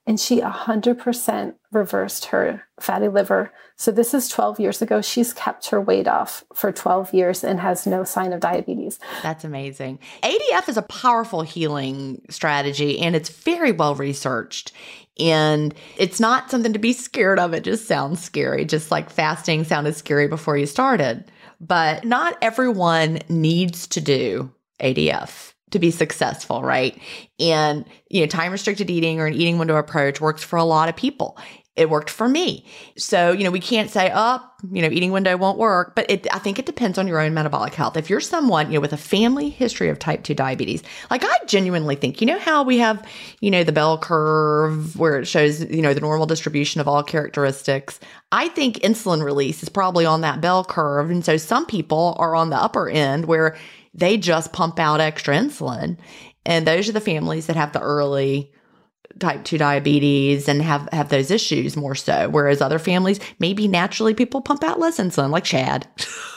and she 100% reversed her fatty liver. So this is 12 years ago. She's kept her weight off for 12 years and has no sign of diabetes. That's amazing. ADF is a powerful healing strategy, and it's very well researched. And it's not something to be scared of. It just sounds scary, just like fasting sounded scary before you started. But not everyone needs to do ADF to be successful, right? And, time restricted eating or an eating window approach works for a lot of people. It worked for me. So, we can't say, eating window won't work, but I think it depends on your own metabolic health. If you're someone, with a family history of type 2 diabetes, like I genuinely think, how we have, the bell curve where it shows, the normal distribution of all characteristics. I think insulin release is probably on that bell curve. And so some people are on the upper end where they just pump out extra insulin. And those are the families that have the early type 2 diabetes and have those issues more so. Whereas other families, maybe naturally people pump out less insulin, like Chad.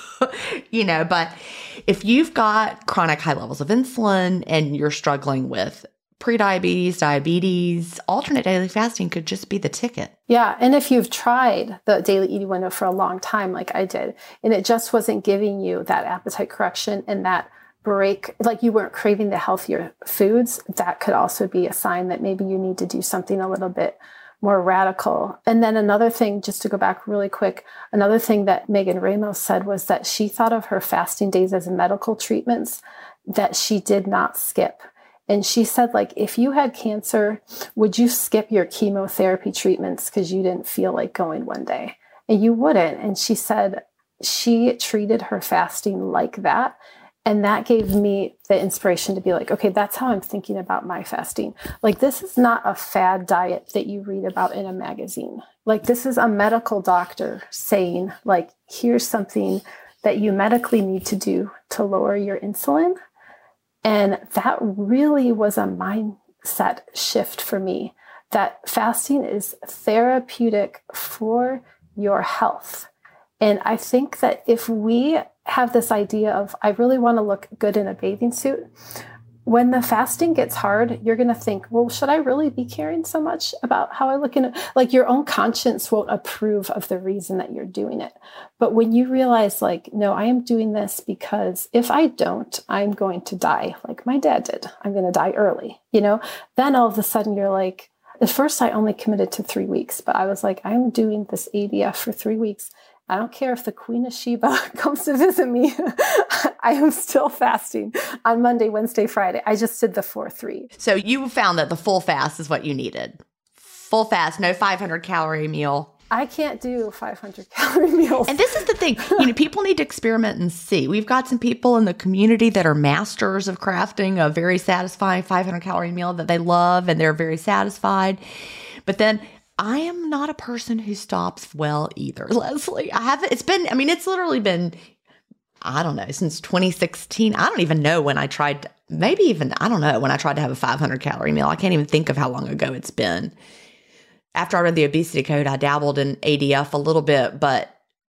But if you've got chronic high levels of insulin and you're struggling with prediabetes, diabetes, alternate daily fasting could just be the ticket. Yeah. And if you've tried the daily eating window for a long time, like I did, and it just wasn't giving you that appetite correction and that break, like you weren't craving the healthier foods, that could also be a sign that maybe you need to do something a little bit more radical. And then another thing, just to go back really quick, another thing that Megan Ramos said was that she thought of her fasting days as medical treatments that she did not skip. And she said, like, if you had cancer, would you skip your chemotherapy treatments because you didn't feel like going one day? And you wouldn't. And she said she treated her fasting like that. And that gave me the inspiration to be like, okay, that's how I'm thinking about my fasting. Like, this is not a fad diet that you read about in a magazine. Like, this is a medical doctor saying, like, here's something that you medically need to do to lower your insulin. And that really was a mindset shift for me, that fasting is therapeutic for your health. And I think that if we have this idea of, I really want to look good in a bathing suit, when the fasting gets hard, you're going to think, well, should I really be caring so much about how I look in it? Like, your own conscience won't approve of the reason that you're doing it. But when you realize, like, no, I am doing this because if I don't, I'm going to die like my dad did. I'm going to die early, then all of a sudden you're like, at first I only committed to 3 weeks, but I was like, I'm doing this ADF for 3 weeks. I don't care if the Queen of Sheba comes to visit me. I am still fasting on Monday, Wednesday, Friday. I just did the 4-3. So you found that the full fast is what you needed. Full fast, no 500-calorie meal. I can't do 500-calorie meals. And this is the thing. People need to experiment and see. We've got some people in the community that are masters of crafting a very satisfying 500-calorie meal that they love, and they're very satisfied. But then I am not a person who stops well either, Leslie. It's literally been, I don't know, since 2016. I don't even know when I tried, when I tried to have a 500-calorie meal. I can't even think of how long ago it's been. After I read the obesity code, I dabbled in ADF a little bit, but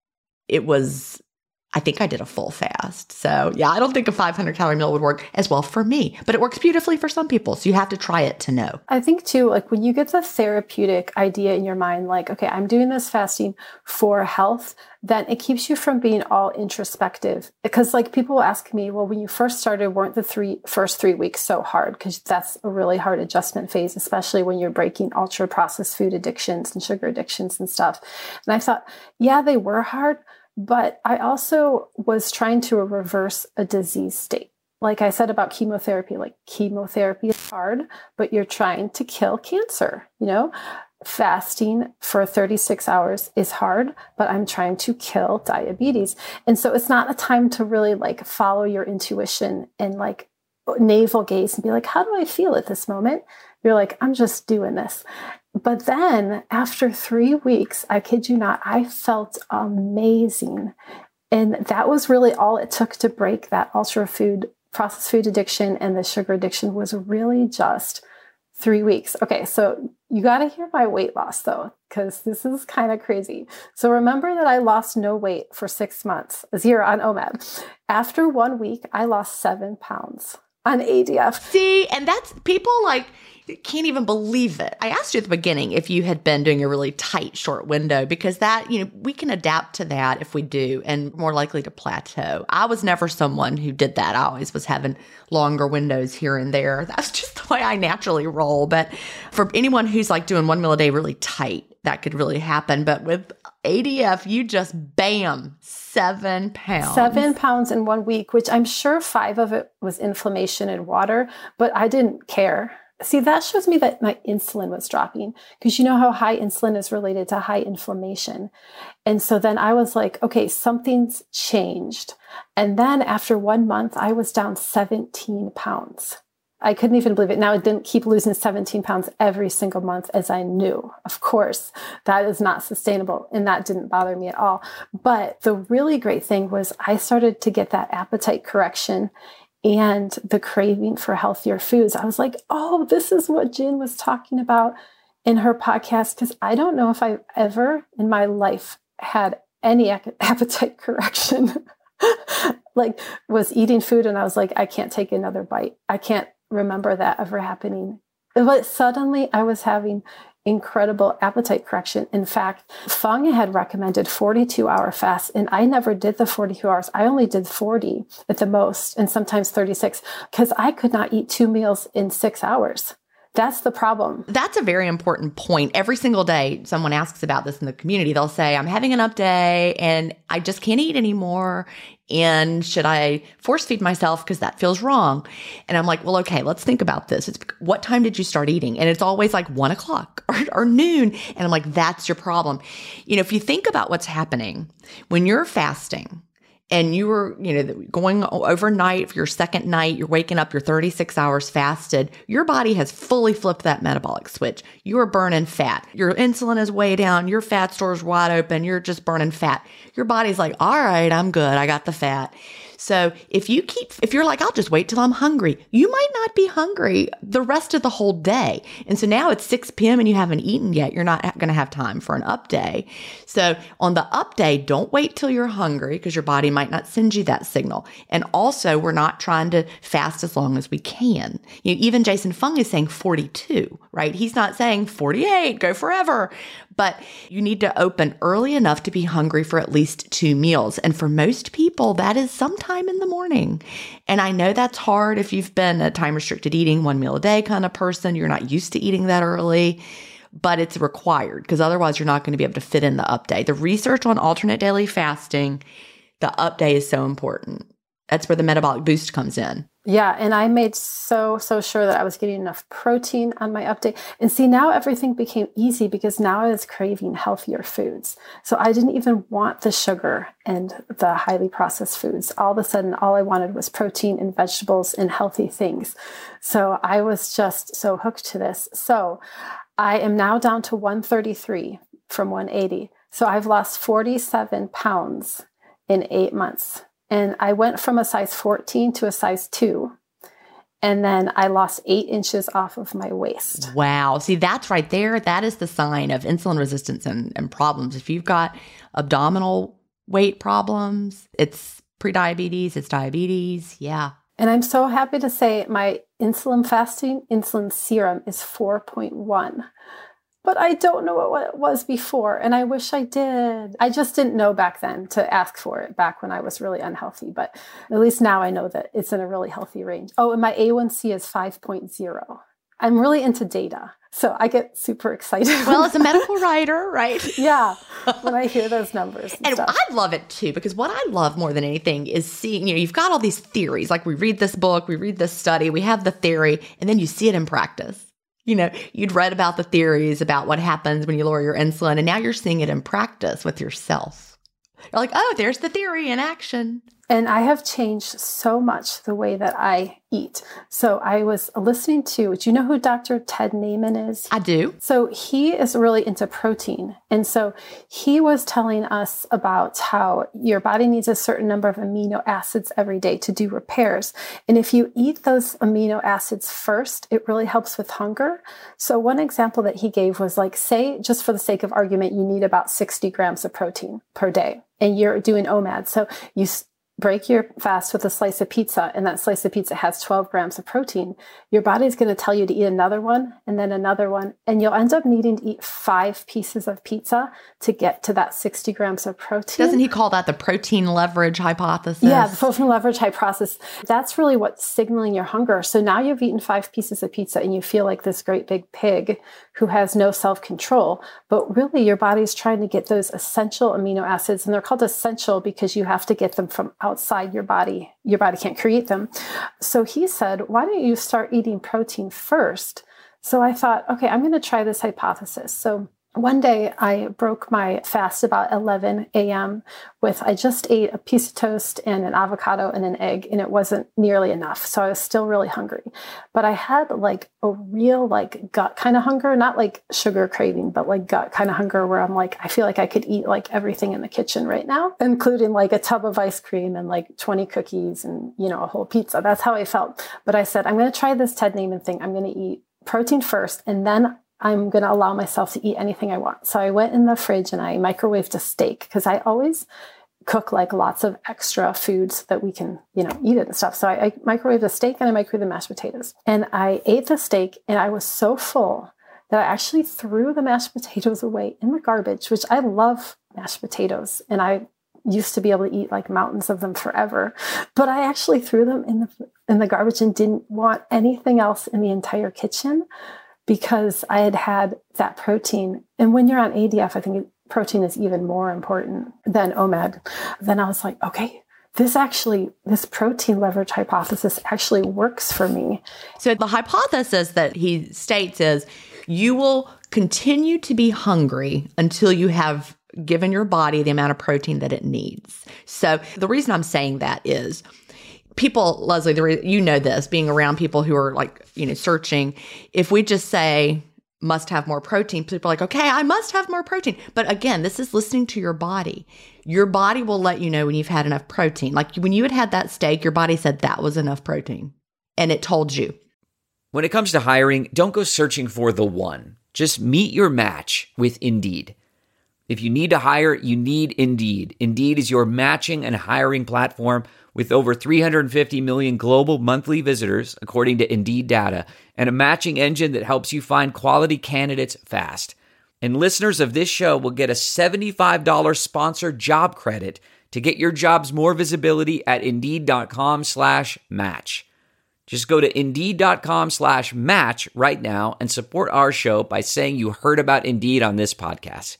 I think I did a full fast. So yeah, I don't think a 500-calorie meal would work as well for me, but it works beautifully for some people. So you have to try it to know. I think too, like when you get the therapeutic idea in your mind, like, okay, I'm doing this fasting for health, then it keeps you from being all introspective. Because like people ask me, well, when you first started, weren't the first 3 weeks so hard? Because that's a really hard adjustment phase, especially when you're breaking ultra processed food addictions and sugar addictions and stuff. And I thought, yeah, they were hard. But I also was trying to reverse a disease state. Like I said about chemotherapy, like chemotherapy is hard, but you're trying to kill cancer, Fasting for 36 hours is hard, but I'm trying to kill diabetes. And so it's not a time to really like follow your intuition and like navel gaze and be like, how do I feel at this moment? You're like, I'm just doing this. But then after 3 weeks, I kid you not, I felt amazing. And that was really all it took to break that processed food addiction and the sugar addiction, was really just 3 weeks. Okay, so you got to hear my weight loss though, because this is kind of crazy. So remember that I lost no weight for 6 months, 0 on OMAD. After 1 week, I lost 7 pounds. on ADF. See, and that's people like can't even believe it. I asked you at the beginning if you had been doing a really tight short window because that, we can adapt to that if we do and more likely to plateau. I was never someone who did that. I always was having longer windows here and there. That's just the way I naturally roll. But for anyone who's like doing 1 meal a day really tight, that could really happen. But with ADF, you just bam, 7 pounds. 7 pounds in 1 week, which I'm sure 5 of it was inflammation and water, but I didn't care. See, that shows me that my insulin was dropping because you know how high insulin is related to high inflammation. And so then I was like, okay, something's changed. And then after 1 month, I was down 17 pounds. I couldn't even believe it. Now, it didn't keep losing 17 pounds every single month as I knew. Of course, that is not sustainable. And that didn't bother me at all. But the really great thing was I started to get that appetite correction and the craving for healthier foods. I was like, oh, this is what Jen was talking about in her podcast. Because I don't know if I've ever in my life had any appetite correction. Like was eating food and I was like, I can't take another bite. I can't remember that ever happening. But suddenly I was having incredible appetite correction. In fact, Fung had recommended 42-hour fast, and I never did the 42 hours. I only did 40 at the most, and sometimes 36, because I could not eat 2 meals in 6 hours. That's the problem. That's a very important point. Every single day, someone asks about this in the community. They'll say, I'm having an up day and I just can't eat anymore. And should I force feed myself because that feels wrong? And I'm like, well, okay, let's think about this. What time did you start eating? And it's always like 1 o'clock or noon. And I'm like, that's your problem. If you think about what's happening when you're fasting, and you were, going overnight for your second night, you're waking up, you're 36 hours fasted, your body has fully flipped that metabolic switch. You are burning fat. Your insulin is way down. Your fat store is wide open. You're just burning fat. Your body's like, all right, I'm good. I got the fat. So if you're like, I'll just wait till I'm hungry, you might not be hungry the rest of the whole day. And so now it's 6 p.m. and you haven't eaten yet. You're not going to have time for an up day. So on the up day, don't wait till you're hungry because your body might not send you that signal. And also, we're not trying to fast as long as we can. Even Jason Fung is saying 42, right? He's not saying 48, go forever. But you need to open early enough to be hungry for at least 2 meals. And for most people, that is sometime in the morning. And I know that's hard if you've been a time-restricted eating 1 meal a day kind of person. You're not used to eating that early, but it's required because otherwise you're not going to be able to fit in the up day. The research on alternate daily fasting, the up day is so important. That's where the metabolic boost comes in. Yeah. And I made so sure that I was getting enough protein on my update. And see, now everything became easy because now I was craving healthier foods. So I didn't even want the sugar and the highly processed foods. All of a sudden, all I wanted was protein and vegetables and healthy things. So I was just so hooked to this. So I am now down to 133 from 180. So I've lost 47 pounds in 8 months. And I went from a size 14 to a size 2. And then I lost 8 inches off of my waist. Wow. See, that's right there. That is the sign of insulin resistance and problems. If you've got abdominal weight problems, it's prediabetes, it's diabetes. Yeah. And I'm so happy to say my insulin serum is 4.1. But I don't know what it was before, and I wish I did. I just didn't know back then to ask for it back when I was really unhealthy. But at least now I know that it's in a really healthy range. Oh, and my A1C is 5.0. I'm really into data, so I get super excited. Well, as a medical writer, right? Yeah, when I hear those numbers. And stuff. I love it too, because what I love more than anything is seeing, you've got all these theories. Like we read this book, we read this study, we have the theory, and then you see it in practice. You'd read about the theories about what happens when you lower your insulin, and now you're seeing it in practice with yourself. You're like, oh, there's the theory in action. And I have changed so much the way that I eat. So I was listening to, do you know who Dr. Ted Naiman is? I do. So he is really into protein. And so he was telling us about how your body needs a certain number of amino acids every day to do repairs. And if you eat those amino acids first, it really helps with hunger. So one example that he gave was like, say, just for the sake of argument, you need about 60 grams of protein per day and you're doing OMAD. So you break your fast with a slice of pizza, and that slice of pizza has 12 grams of protein, your body's going to tell you to eat another one and then another one. And you'll end up needing to eat 5 pieces of pizza to get to that 60 grams of protein. Doesn't he call that the protein leverage hypothesis? Yeah, the protein leverage hypothesis. That's really what's signaling your hunger. So now you've eaten 5 pieces of pizza and you feel like this great big pig who has no self-control. But really, your body's trying to get those essential amino acids. And they're called essential because you have to get them from outside your body. Your body can't create them. So he said, why don't you start eating protein first? So I thought, okay, I'm going to try this hypothesis. So one day I broke my fast about 11 a.m. I just ate a piece of toast and an avocado and an egg, and it wasn't nearly enough. So I was still really hungry, but I had like a real like gut kind of hunger, not like sugar craving, but like gut kind of hunger where I'm like, I feel like I could eat like everything in the kitchen right now, including like a tub of ice cream and like 20 cookies and, a whole pizza. That's how I felt. But I said, I'm going to try this Ted Naiman thing. I'm going to eat protein first, and then I'm going to allow myself to eat anything I want. So I went in the fridge and I microwaved a steak because I always cook like lots of extra foods so that we can, eat it and stuff. So I microwaved a steak and I microwaved the mashed potatoes. And I ate the steak and I was so full that I actually threw the mashed potatoes away in the garbage, which I love mashed potatoes. And I used to be able to eat like mountains of them forever. But I actually threw them in the garbage and didn't want anything else in the entire kitchen, because I had that protein. And when you're on ADF, I think protein is even more important than OMAD. Then I was like, okay, this protein leverage hypothesis actually works for me. So the hypothesis that he states is you will continue to be hungry until you have given your body the amount of protein that it needs. So the reason I'm saying that is people, Leslie, you know this, being around people who are like, searching, if we just say must have more protein, people are like, okay, I must have more protein. But again, this is listening to your body. Your body will let you know when you've had enough protein. Like when you had that steak, your body said that was enough protein, and it told you. When it comes to hiring, don't go searching for the one. Just meet your match with Indeed. If you need to hire, you need Indeed. Indeed is your matching and hiring platform with over 350 million global monthly visitors, according to Indeed data, and a matching engine that helps you find quality candidates fast. And listeners of this show will get a $75 sponsored job credit to get your jobs more visibility at Indeed.com/match. Just go to Indeed.com/match right now and support our show by saying you heard about Indeed on this podcast.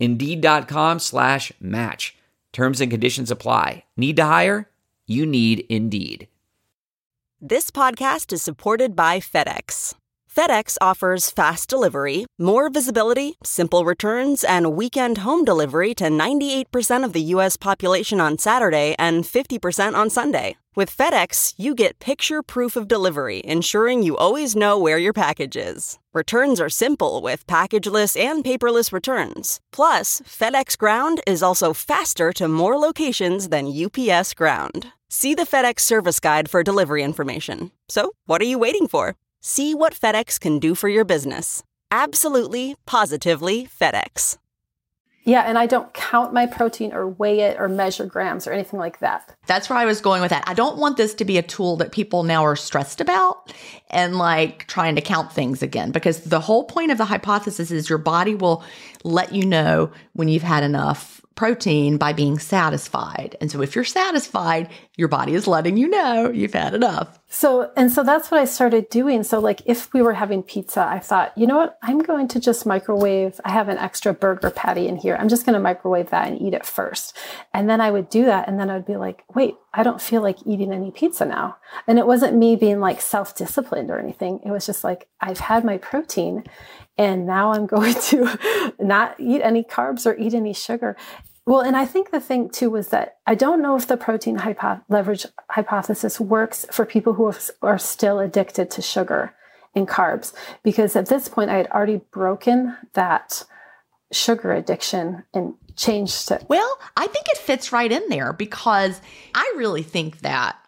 Indeed.com/match. Terms and conditions apply. Need to hire? You need Indeed. This podcast is supported by FedEx. FedEx offers fast delivery, more visibility, simple returns, and weekend home delivery to 98% of the U.S. population on Saturday and 50% on Sunday. With FedEx, you get picture proof of delivery, ensuring you always know where your package is. Returns are simple with packageless and paperless returns. Plus, FedEx Ground is also faster to more locations than UPS Ground. See the FedEx service guide for delivery information. So, what are you waiting for? See what FedEx can do for your business. Absolutely, positively FedEx. Yeah, and I don't count my protein or weigh it or measure grams or anything like that. That's where I was going with that. I don't want this to be a tool that people now are stressed about and like trying to count things again, because the whole point of the hypothesis is your body will let you know when you've had enough protein by being satisfied. And so if you're satisfied, your body is letting you know you've had enough. So that's what I started doing. So like if we were having pizza, I thought, you know what, I'm going to just microwave. I have an extra burger patty in here. I'm just going to microwave that and eat it first. And then I would do that. And then I'd be like, wait, I don't feel like eating any pizza now. And it wasn't me being like self-disciplined or anything. It was just like, I've had my protein and now I'm going to not eat any carbs or eat any sugar. Well, and I think the thing too was that I don't know if the protein leverage hypothesis works for people who are still addicted to sugar and carbs, because at this point I had already broken that sugar addiction and changed it. Well, I think it fits right in there, because I really think that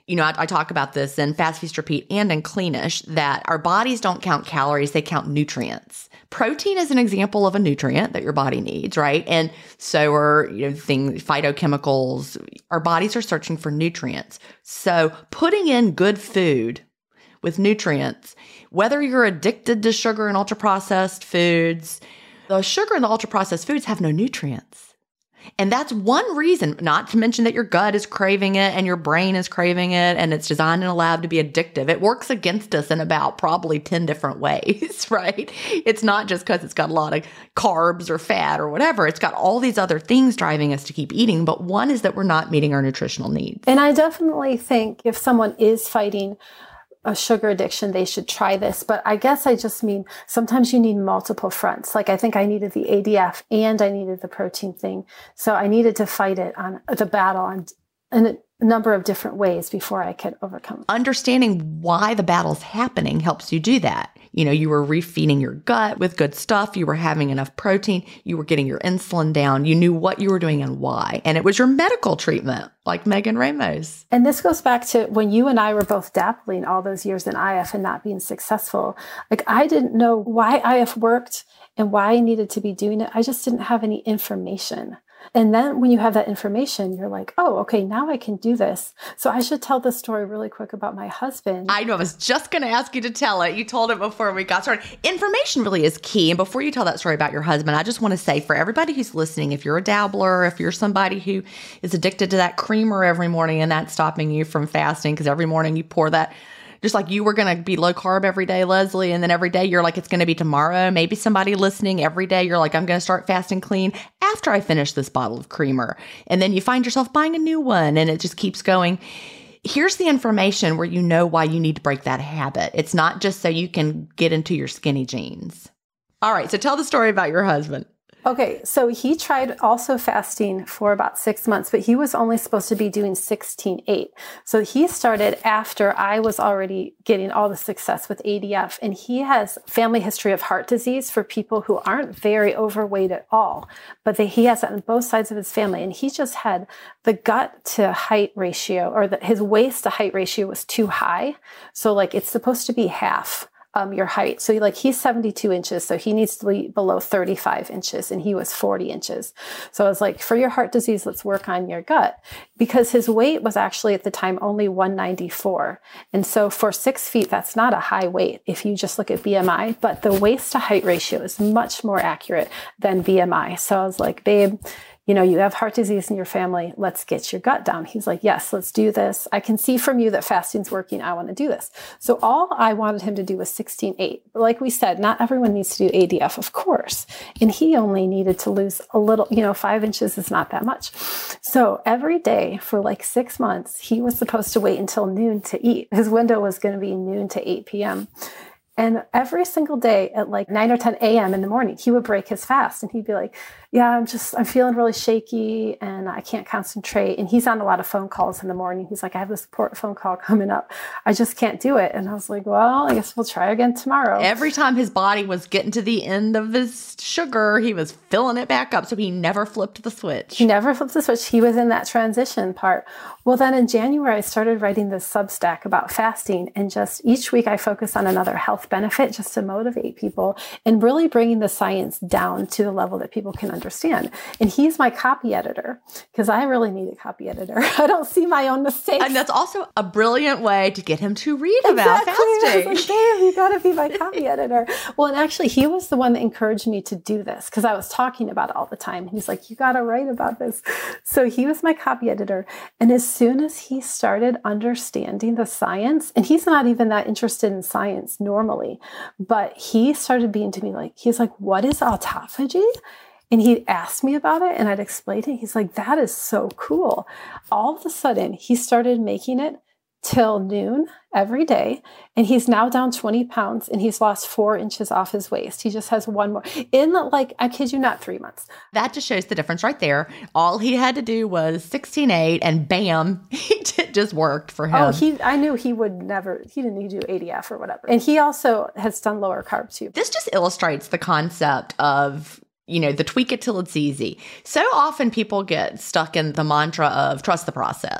I talk about this in Fast Feast Repeat and in Cleanish, that our bodies don't count calories, they count nutrients. Protein is an example of a nutrient that your body needs, right? And so are, things, phytochemicals. Our bodies are searching for nutrients. So putting in good food with nutrients, whether you're addicted to sugar and ultra-processed foods, the sugar and the ultra-processed foods have no nutrients. And that's one reason, not to mention that your gut is craving it and your brain is craving it, and it's designed in a lab to be addictive. It works against us in about probably 10 different ways, right? It's not just because it's got a lot of carbs or fat or whatever. It's got all these other things driving us to keep eating, but one is that we're not meeting our nutritional needs. And I definitely think if someone is fighting a sugar addiction, they should try this. But I guess I just mean sometimes you need multiple fronts. Like I think I needed the ADF and I needed the protein thing. So I needed to fight it on the battle in a number of different ways before I could overcome it. Understanding why the battle's happening helps you do that. You were refeeding your gut with good stuff. You were having enough protein. You were getting your insulin down. You knew what you were doing and why. And it was your medical treatment, like Megan Ramos. And this goes back to when you and I were both dabbling all those years in IF and not being successful. Like I didn't know why IF worked and why I needed to be doing it. I just didn't have any information. And then when you have that information, you're like, oh, okay, now I can do this. So I should tell the story really quick about my husband. I know. I was just going to ask you to tell it. You told it before we got started. Information really is key. And before you tell that story about your husband, I just want to say for everybody who's listening, if you're a dabbler, if you're somebody who is addicted to that creamer every morning and that's stopping you from fasting because every morning you pour that, just like you were going to be low carb every day, Leslie, and then every day you're like, it's going to be tomorrow. Maybe somebody listening every day, you're like, I'm going to start fasting clean after I finish this bottle of creamer. And then you find yourself buying a new one and it just keeps going. Here's the information where you know why you need to break that habit. It's not just so you can get into your skinny jeans. All right, so tell the story about your husband. Okay, so he tried also fasting for about 6 months, but he was only supposed to be doing 16-8. So he started after I was already getting all the success with ADF, and he has family history of heart disease for people who aren't very overweight at all, but he has that on both sides of his family, and he just had the gut to height ratio, or his waist to height ratio was too high. So like it's supposed to be half your height. So like he's 72 inches, so he needs to be below 35 inches, and he was 40 inches. So I was like, for your heart disease, let's work on your gut, because his weight was actually at the time only 194. And so for 6 feet, that's not a high weight if you just look at BMI, but the waist to height ratio is much more accurate than BMI. So I was like, babe, you have heart disease in your family. Let's get your gut down. He's like, yes, let's do this. I can see from you that fasting's working. I want to do this. So all I wanted him to do was 16-8. But like we said, not everyone needs to do ADF, of course. And he only needed to lose a little, 5 inches is not that much. So every day for like 6 months, he was supposed to wait until noon to eat. His window was going to be noon to 8 p.m. And every single day at like 9 or 10 a.m. in the morning, he would break his fast and he'd be like, yeah, I'm feeling really shaky and I can't concentrate. And he's on a lot of phone calls in the morning. He's like, I have this important phone call coming up. I just can't do it. And I was like, well, I guess we'll try again tomorrow. Every time his body was getting to the end of his sugar, he was filling it back up. So he never flipped the switch. He never flipped the switch. He was in that transition part. Well, then in January, I started writing this Substack about fasting. And just each week I focus on another health benefit just to motivate people and really bringing the science down to the level that people can understand. And he's my copy editor because I really need a copy editor. I don't see my own mistakes. And that's also a brilliant way to get him to read about fasting. I was like, damn, you got to be my copy editor. Well, and actually he was the one that encouraged me to do this because I was talking about it all the time. He's like, you got to write about this. So he was my copy editor. And as soon as he started understanding the science, and he's not even that interested in science normally, but he started being to me like, he's like, what is autophagy? And he'd ask me about it and I'd explain it. He's like, that is so cool. All of a sudden, he started making it till noon every day. And he's now down 20 pounds and he's lost 4 inches off his waist. He just has one more in like, I kid you not, 3 months. That just shows the difference right there. All he had to do was 16-8 and bam, it just worked for him. Oh, I knew he would never, he didn't need to do ADF or whatever. And he also has done lower carb too. This just illustrates the concept of the tweak it till it's easy. So often people get stuck in the mantra of trust the process.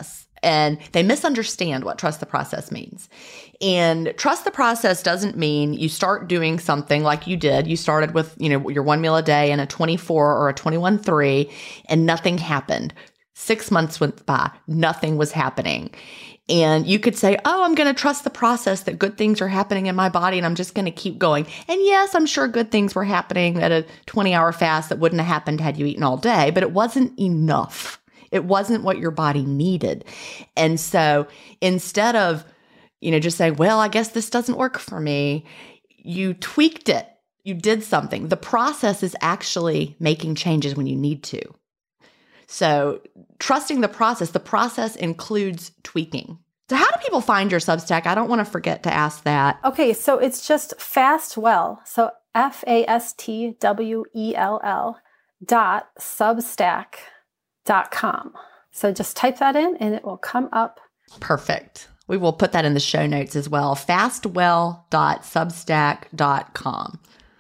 And they misunderstand what trust the process means. And trust the process doesn't mean you start doing something like you did. You started with, your 1 meal a day and a 24 or a 21-3, and nothing happened. 6 months went by, nothing was happening. And you could say, oh, I'm going to trust the process that good things are happening in my body and I'm just going to keep going. And yes, I'm sure good things were happening at a 20-hour fast that wouldn't have happened had you eaten all day, but it wasn't enough. It wasn't what your body needed. And so instead of, just saying, well, I guess this doesn't work for me, you tweaked it. You did something. The process is actually making changes when you need to. So trusting the process includes tweaking. So how do people find your Substack? I don't want to forget to ask that. Okay, so it's just Fastwell. So fastwell.substack.com. So just type that in and it will come up. Perfect. We will put that in the show notes as well. Fastwell.substack.com.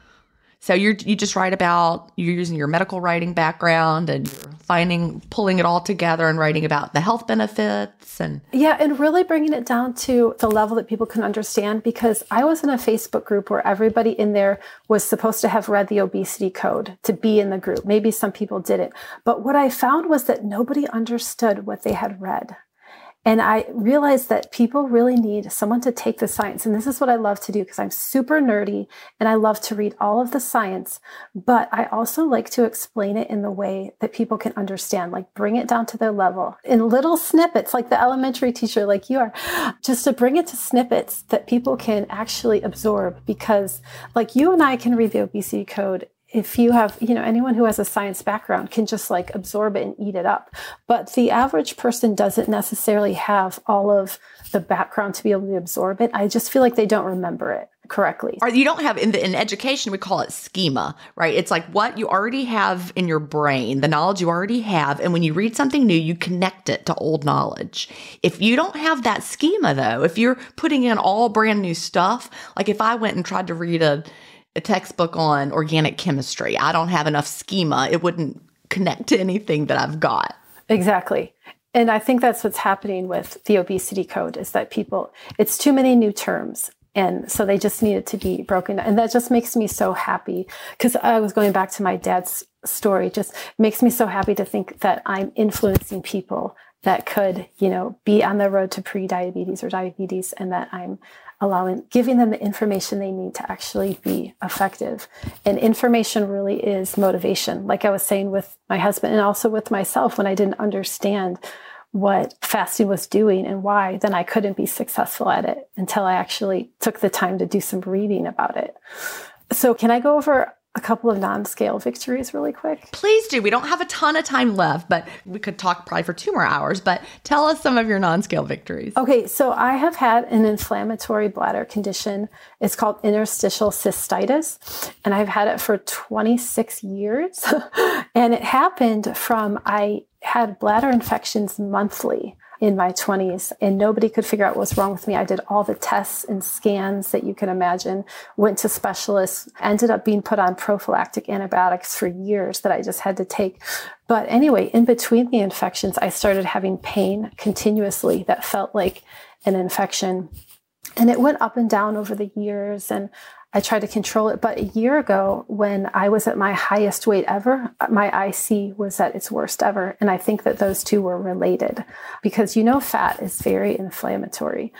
So you just write about, you're using your medical writing background and you're pulling it all together and writing about the health benefits and. Yeah. And really bringing it down to the level that people can understand, because I was in a Facebook group where everybody in there was supposed to have read the obesity code to be in the group. Maybe some people didn't, but what I found was that nobody understood what they had read. And I realized that people really need someone to take the science. And this is what I love to do because I'm super nerdy and I love to read all of the science, but I also like to explain it in the way that people can understand, like bring it down to their level in little snippets, like the elementary teacher, like you are, just to bring it to snippets that people can actually absorb. Because like you and I can read the obesity code. If you have, anyone who has a science background can just like absorb it and eat it up. But the average person doesn't necessarily have all of the background to be able to absorb it. I just feel like they don't remember it correctly. Or you don't have, in education, we call it schema, right? It's like what you already have in your brain, the knowledge you already have. And when you read something new, you connect it to old knowledge. If you don't have that schema though, if you're putting in all brand new stuff, like if I went and tried to read a textbook on organic chemistry, I don't have enough schema. It wouldn't connect to anything that I've got. Exactly. And I think that's what's happening with the obesity code is that it's too many new terms. And so they just need it to be broken. And that just makes me so happy because I was going back to my dad's story, just makes me so happy to think that I'm influencing people that could, be on the road to pre-diabetes or diabetes, and that I'm giving them the information they need to actually be effective. And information really is motivation. Like I was saying with my husband and also with myself, when I didn't understand what fasting was doing and why, then I couldn't be successful at it until I actually took the time to do some reading about it. So can I go over a couple of non-scale victories really quick? Please do. We don't have a ton of time left, but we could talk probably for 2 more hours, but tell us some of your non-scale victories. Okay. So I have had an inflammatory bladder condition. It's called interstitial cystitis, and I've had it for 26 years. And it happened I had bladder infections monthly in my 20s, and nobody could figure out what was wrong with me. I did all the tests and scans that you can imagine, went to specialists, ended up being put on prophylactic antibiotics for years that I just had to take. But anyway, in between the infections, I started having pain continuously that felt like an infection. And it went up and down over the years, and I tried to control it. But a year ago, when I was at my highest weight ever, my IC was at its worst ever. And I think that those two were related because, fat is very inflammatory.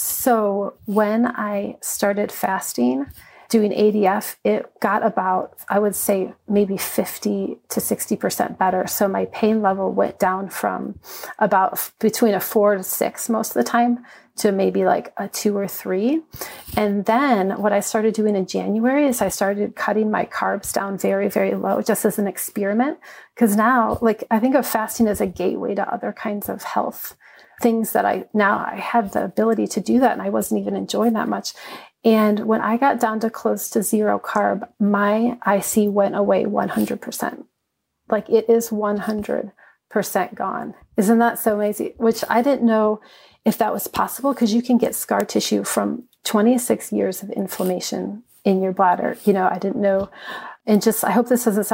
So when I started fasting, doing ADF, it got about, I would say, maybe 50 to 60% better. So my pain level went down from about between a 4 to 6 most of the time to maybe like a 2 or 3. And then what I started doing in January is I started cutting my carbs down very, very low, just as an experiment. Because now, I think of fasting as a gateway to other kinds of health things that I had the ability to do that, and I wasn't even enjoying that much. And when I got down to close to 0 carb, my IC went away 100%. Like it is 100% gone. Isn't that so amazing? Which I didn't know if that was possible, because you can get scar tissue from 26 years of inflammation in your bladder. I didn't know. And I hope this doesn't sound like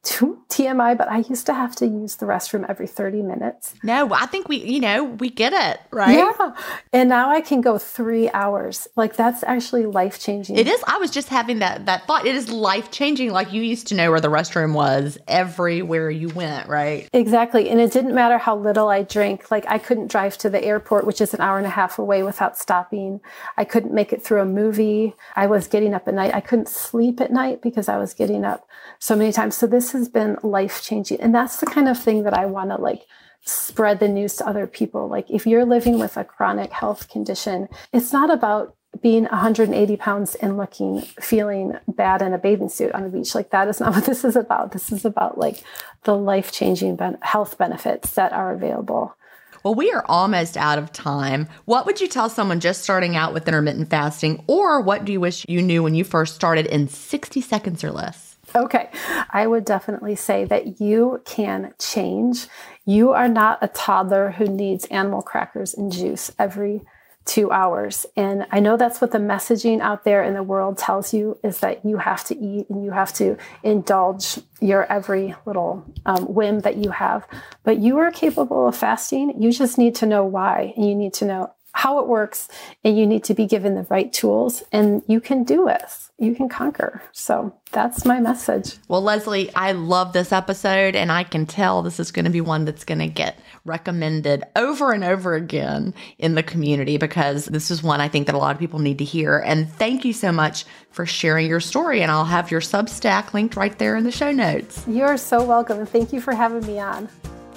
TMI, but I used to have to use the restroom every 30 minutes. No, I think we get it, right? Yeah. And now I can go 3 hours. Like, that's actually life-changing. It is. I was just having that thought. It is life-changing. Like, you used to know where the restroom was everywhere you went, right? Exactly. And it didn't matter how little I drank. Like, I couldn't drive to the airport, which is an hour and a half away, without stopping. I couldn't make it through a movie. I was getting up at night. I couldn't sleep at night because I was getting up so many times. So this has been life-changing. And that's the kind of thing that I want to, like, spread the news to other people. Like, if you're living with a chronic health condition, it's not about being 180 pounds and feeling bad in a bathing suit on the beach. Like, that is not what this is about. This is about, like, the life-changing health benefits that are available. Well, we are almost out of time. What would you tell someone just starting out with intermittent fasting, or what do you wish you knew when you first started in 60 seconds or less? Okay, I would definitely say that you can change. You are not a toddler who needs animal crackers and juice every 2 hours. And I know that's what the messaging out there in the world tells you, is that you have to eat and you have to indulge your every little whim that you have. But you are capable of fasting. You just need to know why, and you need to know how it works, and you need to be given the right tools, and you can do it. You can conquer. So that's my message. Well, Leslie, I love this episode, and I can tell this is going to be one that's going to get recommended over and over again in the community, because this is one I think that a lot of people need to hear. And thank you so much for sharing your story, and I'll have your Substack linked right there in the show notes. You're so welcome, and thank you for having me on.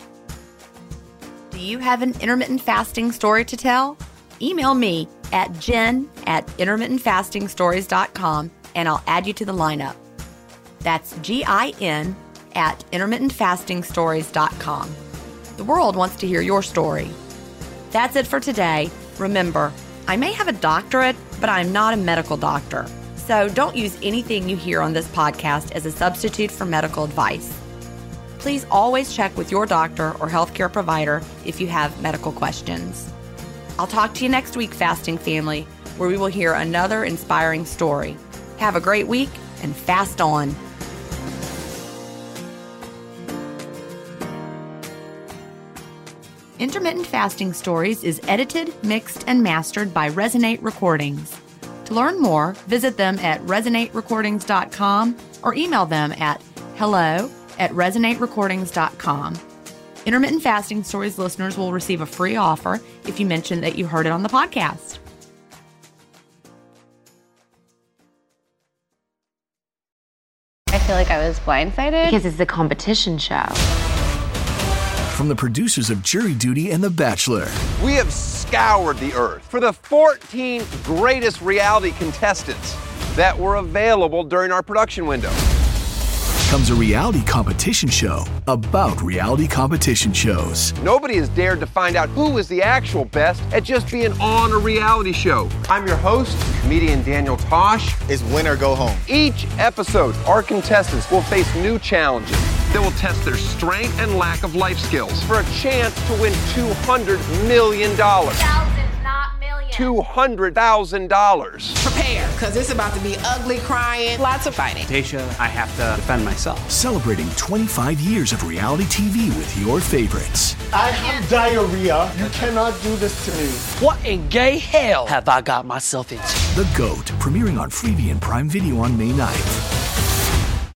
Do you have an intermittent fasting story to tell? Email me at jen@intermittentfastingstories.com and I'll add you to the lineup. That's GIN@intermittentfastingstories.com. The world wants to hear your story. That's it for today. Remember, I may have a doctorate, but I'm not a medical doctor. So don't use anything you hear on this podcast as a substitute for medical advice. Please always check with your doctor or healthcare provider if you have medical questions. I'll talk to you next week, Fasting Family, where we will hear another inspiring story. Have a great week and fast on. Intermittent Fasting Stories is edited, mixed, and mastered by Resonate Recordings. To learn more, visit them at resonaterecordings.com or email them at hello@resonaterecordings.com. Intermittent Fasting Stories listeners will receive a free offer if you mention that you heard it on the podcast. I feel like I was blindsided. Because it's a competition show. From the producers of Jury Duty and The Bachelor. We have scoured the earth for the 14 greatest reality contestants that were available during our production window. Comes a reality competition show about reality competition shows. Nobody has dared to find out who is the actual best at just being on a reality show. I'm your host, comedian Daniel Tosh. It's win or go home. Each episode, our contestants will face new challenges that will test their strength and lack of life skills for a chance to win $200 million. Thousands, not millions. $200,000. Prepare, because it's about to be ugly, crying, lots of fighting. Tasha, I have to defend myself. Celebrating 25 years of reality TV with your favorites. I have diarrhea. You cannot do this to me. What in gay hell have I got myself into? The GOAT, premiering on Freevee and Prime Video on May 9th.